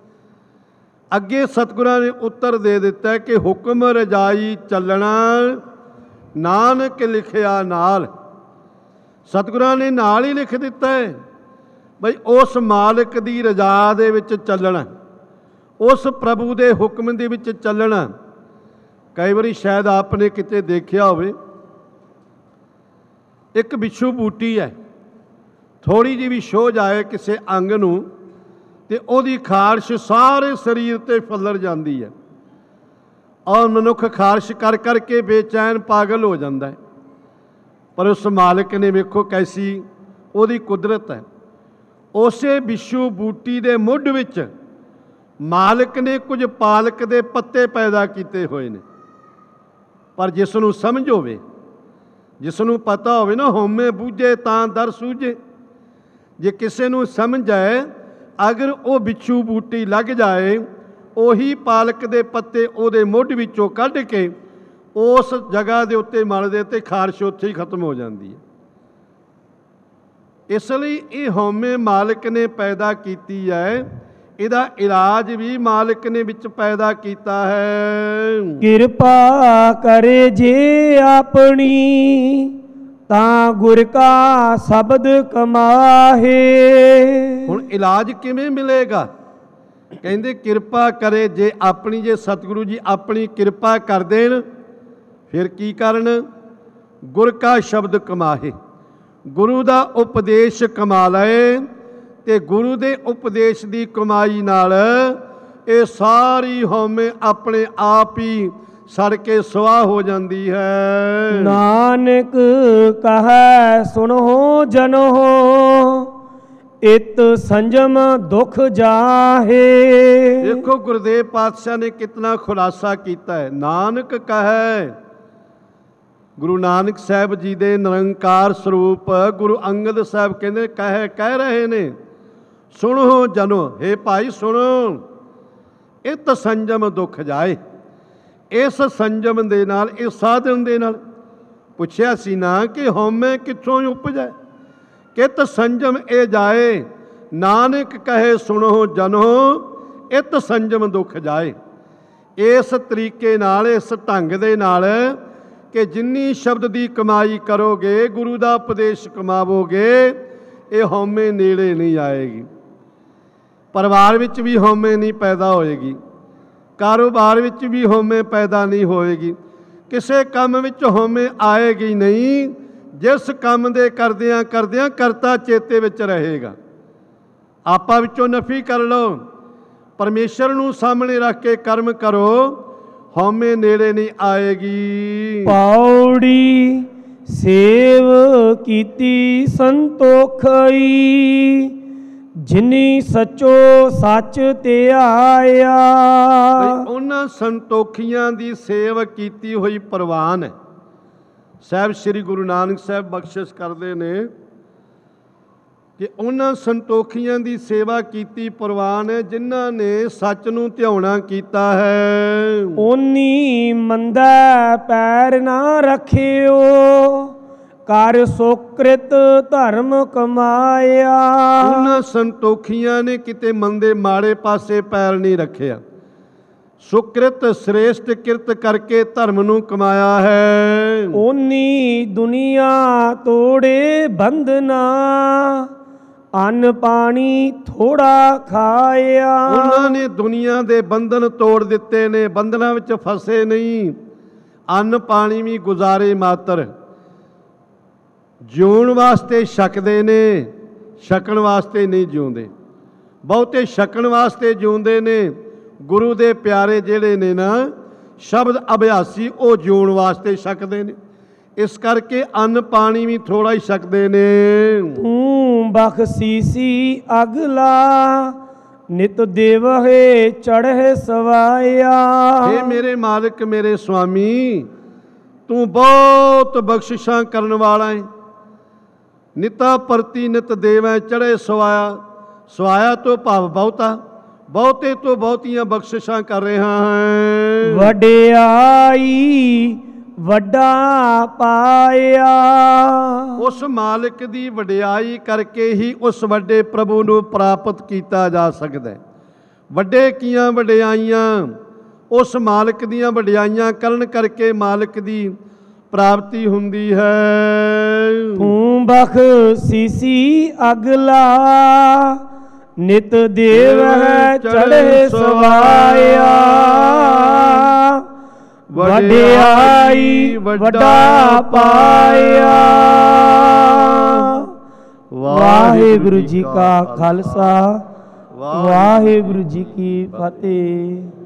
ਅੱਗੇ ਸਤਿਗੁਰਾਂ ਨੇ ਉੱਤਰ ਦੇ ਦਿੱਤਾ ਕਿ ਹੁਕਮ ਰਜਾਈ ਚੱਲਣਾ, ਨਾਨਕ ਲਿਖਿਆ ਨਾਲ। ਸਤਿਗੁਰਾਂ ਨੇ ਨਾਲ ਹੀ ਲਿਖ ਦਿੱਤਾ ਹੈ ਬਈ ਉਸ ਮਾਲਕ ਦੀ ਰਜ਼ਾ ਦੇ ਵਿੱਚ ਚੱਲਣਾ, ਉਸ ਪ੍ਰਭੂ ਦੇ ਹੁਕਮ ਦੇ ਵਿੱਚ ਚੱਲਣਾ। ਕਈ ਵਾਰੀ ਸ਼ਾਇਦ ਆਪ ਨੇ ਕਿਤੇ ਦੇਖਿਆ ਹੋਵੇ, ਇੱਕ ਬਿੱਛੂ ਬੂਟੀ ਹੈ, ਥੋੜ੍ਹੀ ਜਿਹੀ ਵੀ ਸੋਝ ਆਏ ਕਿਸੇ ਅੰਗ ਨੂੰ ਤੇ ਉਹਦੀ ਖਾਰਸ਼ ਸਾਰੇ ਸਰੀਰ 'ਤੇ ਫੱਲਰ ਜਾਂਦੀ ਹੈ, ਔਰ ਮਨੁੱਖ ਖਾਰਸ਼ ਕਰ ਕਰਕੇ ਬੇਚੈਨ ਪਾਗਲ ਹੋ ਜਾਂਦਾ ਹੈ। ਪਰ ਉਸ ਮਾਲਕ ਨੇ ਵੇਖੋ ਕੈਸੀ ਉਹਦੀ ਕੁਦਰਤ ਹੈ। ਉਸੇ ਬਿੱਛੂ ਬੂਟੀ ਦੇ ਮੁੱਢ ਵਿੱਚ ਮਾਲਕ ਨੇ ਕੁਝ ਪਾਲਕ ਦੇ ਪੱਤੇ ਪੈਦਾ ਕੀਤੇ ਹੋਏ ਨੇ। ਪਰ ਜਿਸ ਨੂੰ ਸਮਝ ਹੋਵੇ, ਜਿਸ ਨੂੰ ਪਤਾ ਹੋਵੇ ਨਾ, ਹਉਮੈ ਬੂਝੇ ਤਾਂ ਦਰ ਸੂਝੇ। ਜੇ ਕਿਸੇ ਨੂੰ ਸਮਝ ਆਏ, ਅਗਰ ਉਹ ਬਿੱਛੂ ਬੂਟੀ ਲੱਗ ਜਾਏ, ਉਹੀ ਪਾਲਕ ਦੇ ਪੱਤੇ ਉਹਦੇ ਮੁੱਢ ਵਿੱਚੋਂ ਕੱਢ ਕੇ ਉਸ ਜਗ੍ਹਾ ਦੇ ਉੱਤੇ ਮਲਦੇ ਤੇ ਖਾਰਸ਼ ਉੱਥੇ ਹੀ ਖਤਮ ਹੋ ਜਾਂਦੀ ਹੈ। ਇਸ ਲਈ ਇਹ ਹਉਮੈ ਮਾਲਕ ਨੇ ਪੈਦਾ ਕੀਤੀ ਹੈ, ਇਹਦਾ ਇਲਾਜ ਵੀ ਮਾਲਕ ਨੇ ਵਿੱਚ ਪੈਦਾ ਕੀਤਾ ਹੈ। ਕਿਰਪਾ ਕਰੇ ਜੇ ਆਪਣੀ, ਤਾਂ ਗੁਰ ਕਾ ਸ਼ਬਦ ਕਮਾਹੇ। ਹੁਣ ਇਲਾਜ ਕਿਵੇਂ ਮਿਲੇਗਾ? ਕਹਿੰਦੇ ਕਿਰਪਾ ਕਰੇ ਜੇ ਆਪਣੀ, ਜੇ ਸਤਿਗੁਰੂ ਜੀ ਆਪਣੀ ਕਿਰਪਾ ਕਰ ਦੇਣ ਫਿਰ ਕੀ ਕਰਨ? ਗੁਰ ਕਾ ਸ਼ਬਦ ਕਮਾਹੇ, ਗੁਰੂ ਦਾ ਉਪਦੇਸ਼ ਕਮਾ ਲਏ, ਤੇ ਗੁਰੂ ਦੇ ਉਪਦੇਸ਼ ਦੀ ਕਮਾਈ ਨਾਲ ਇਹ ਸਾਰੀ ਹਉਮੈ ਆਪਣੇ ਆਪ ਹੀ ਸੜ ਕੇ ਸੁਆਹ ਹੋ ਜਾਂਦੀ ਹੈ। ਨਾਨਕ ਕਹੈ ਸੁਣੋ ਜਨੋ, ਇਤ ਸੰਜਮ ਦੁਖ ਜਾਹੇ। ਦੇਖੋ ਗੁਰਦੇਵ ਪਾਤਸ਼ਾਹ ਨੇ ਕਿਤਨਾ ਖੁਲਾਸਾ ਕੀਤਾ ਹੈ। ਨਾਨਕ ਕਹੈ, ਗੁਰੂ ਨਾਨਕ ਸਾਹਿਬ ਜੀ ਦੇ ਨਿਰੰਕਾਰ ਸਰੂਪ ਗੁਰੂ ਅੰਗਦ ਸਾਹਿਬ ਕਹਿੰਦੇ ਕਹੇ ਕਹਿ ਰਹੇ ਨੇ, ਸੁਣੋ ਜਨੋ, ਹੇ ਭਾਈ ਸੁਣੋ, ਇਤ ਸੰਜਮ ਦੁਖ ਜਾਏ। ਇਸ ਸੰਜਮ ਦੇ ਨਾਲ, ਇਸ ਸਾਧਨ ਦੇ ਨਾਲ ਪੁੱਛਿਆ ਸੀ ਨਾ ਕਿ ਹਉਮੈ ਕਿੱਥੋਂ ਉਪਜੈ, ਕਿਤ ਸੰਜਮ ਇਹ ਜਾਏ। ਨਾਨਕ ਕਹੇ ਸੁਣੋ ਜਨੋ, ਇਤ ਸੰਜਮ ਦੁਖ ਜਾਏ। ਇਸ ਤਰੀਕੇ ਨਾਲ, ਇਸ ਢੰਗ ਦੇ ਨਾਲ ਕਿ ਜਿੰਨੀ ਸ਼ਬਦ ਦੀ ਕਮਾਈ ਕਰੋਗੇ, ਗੁਰੂ ਦਾ ਉਪਦੇਸ਼ ਕਮਾਵੋਗੇ, ਇਹ ਹਉਮੈ ਨੇੜੇ ਨਹੀਂ ਆਏਗੀ। ਪਰਿਵਾਰ ਵਿੱਚ ਵੀ ਹਉਮੈ ਨਹੀਂ ਪੈਦਾ ਹੋਏਗੀ, ਕਾਰੋਬਾਰ ਵਿੱਚ ਵੀ ਹਉਮੈ ਪੈਦਾ ਨਹੀਂ ਹੋਏਗੀ, ਕਿਸੇ ਕੰਮ ਵਿੱਚ ਹਉਮੈ ਆਏਗੀ ਨਹੀਂ। ਜਿਸ ਕੰਮ ਦੇ ਕਰਦਿਆਂ ਕਰਦਿਆਂ ਕਰਤਾ ਚੇਤੇ ਵਿੱਚ ਰਹੇਗਾ। ਆਪਾ ਵਿੱਚੋਂ ਨਫੀ ਕਰ ਲਓ, ਪਰਮੇਸ਼ਰ ਨੂੰ ਸਾਹਮਣੇ ਰੱਖ ਕੇ ਕਰਮ ਕਰੋ, ਹਉਮੈ ਨੇੜੇ ਨਹੀਂ ਆਏਗੀ। ਪੌੜੀ ਸੇਵ ਕੀਤੀ ਸੰਤੋਖਈ, ਜਿਨੀ ਸਚੋ ਸੱਚ ਧਿਆਇਆ। ਉਹਨਾਂ ਸੰਤੋਖੀਆਂ ਦੀ ਸੇਵ ਕੀਤੀ ਹੋਈ ਪ੍ਰਵਾਨ ਹੈ। ਸਾਹਿਬ ਸ੍ਰੀ ਗੁਰੂ ਨਾਨਕ ਸਾਹਿਬ ਬਖਸ਼ਿਸ਼ ਕਰਦੇ ਨੇ ਕਿ ਉਹਨਾਂ ਸੰਤੋਖੀਆਂ ਦੀ ਸੇਵਾ ਕੀਤੀ ਪ੍ਰਵਾਨ ਹੈ ਜਿਨ੍ਹਾਂ ਨੇ ਸੱਚ ਨੂੰ ਧਿਆਉਣਾ ਕੀਤਾ ਹੈ। ਓਨੀ ਮੰਦਾ ਪੈਰ ਨਾ ਰੱਖਿਓ, ਕਰ ਸੁਕ੍ਰਿਤ ਧਰਮ ਕਮਾਇਆ। ਉਹਨਾਂ ਸੰਤੋਖੀਆਂ ਨੇ ਕਿਤੇ ਮੰਦੇ ਮਾੜੇ ਪਾਸੇ ਪੈਰ ਨਹੀਂ ਰੱਖਿਆ, ਸੁਕ੍ਰਿਤ ਸ੍ਰੇਸ਼ਟ ਕਿਰਤ ਕਰਕੇ ਧਰਮ ਨੂੰ ਕਮਾਇਆ ਹੈ। ਓਨੀ ਦੁਨੀਆ ਤੋੜੇ ਬੰਧਨਾ, ਅੰਨ ਪਾਣੀ ਥੋੜਾ ਖਾਇਆ। ਉਹਨਾਂ ਨੇ ਦੁਨੀਆ ਦੇ ਬੰਧਨ ਤੋੜ ਦਿੱਤੇ ਨੇ, ਬੰਧਨਾਂ ਵਿੱਚ ਫਸੇ ਨਹੀਂ, ਅੰਨ ਪਾਣੀ ਵੀ ਗੁਜ਼ਾਰੇ ਮਾਤਰ। ਜਿਉਣ ਵਾਸਤੇ ਛਕਦੇ ਨੇ, ਛਕਣ ਵਾਸਤੇ ਨਹੀਂ ਜਿਉਂਦੇ। ਬਹੁਤੇ ਛਕਣ ਵਾਸਤੇ ਜਿਉਂਦੇ ਨੇ। ਗੁਰੂ ਦੇ ਪਿਆਰੇ ਜਿਹੜੇ ਨੇ ਨਾ ਸ਼ਬਦ ਅਭਿਆਸੀ, ਉਹ ਜਿਉਣ ਵਾਸਤੇ ਛਕਦੇ ਨੇ। ਇਸ ਕਰਕੇ ਅੰਨ ਪਾਣੀ ਵੀ ਥੋੜਾ ਹੀ ਛਕਦੇ ਨੇ। ਤੂੰ ਬਖਸ਼ੀਸੀ ਅਗਲਾ, ਨਿਤ ਦੇਵਹਿ ਚੜ੍ਹੇ ਸਵਾਇਆ। ਹੇ ਮੇਰੇ ਮਾਲਕ, ਮੇਰੇ ਸੁਆਮੀ, ਤੂੰ ਬਹੁਤ ਬਖਸ਼ਿਸ਼ਾਂ ਕਰਨ ਵਾਲਾ ਹੈ। ਨਿਤਾ ਪ੍ਰਤੀ ਨਿਤ ਦੇਵੈ ਚੜ੍ਹੇ ਸਵਾਇਆ। ਸਵਾਇਆ ਤੋਂ ਭਾਵ ਬਹੁਤਾ, ਬਹੁਤੇ ਤੋਂ ਬਹੁਤੀਆਂ ਬਖਸ਼ਿਸ਼ਾਂ ਕਰ ਰਿਹਾ ਹੈ। ਵਡਿਆਈ ਵੱਡਾ ਪਾਇਆ। ਉਸ ਮਾਲਕ ਦੀ ਵਡਿਆਈ ਕਰਕੇ ਹੀ ਉਸ ਵੱਡੇ ਪ੍ਰਭੂ ਨੂੰ ਪ੍ਰਾਪਤ ਕੀਤਾ ਜਾ ਸਕਦਾ ਹੈ। ਵੱਡੇ ਕੀਆਂ ਵਡਿਆਈਆਂ, ਉਸ ਮਾਲਕ ਦੀਆਂ ਵਡਿਆਈਆਂ ਕਰਨ ਕਰਕੇ ਮਾਲਕ ਦੀ ਪ੍ਰਾਪਤੀ ਹੁੰਦੀ ਹੈ। ਤੂੰ ਬਖਸ਼ੀਸੀ ਅਗਲਾ, ਨਿਤ ਦੇਵਹਿ ਚੜ੍ਹੇ ਸਵਾਇਆ। ਵਡਿਆਈ ਵੱਡਾ ਪਾਇਆ। ਵਾਹਿਗੁਰੂ ਜੀ ਕਾ ਖਾਲਸਾ, ਵਾਹਿਗੁਰੂ ਜੀ ਕੀ ਫਤਿਹ।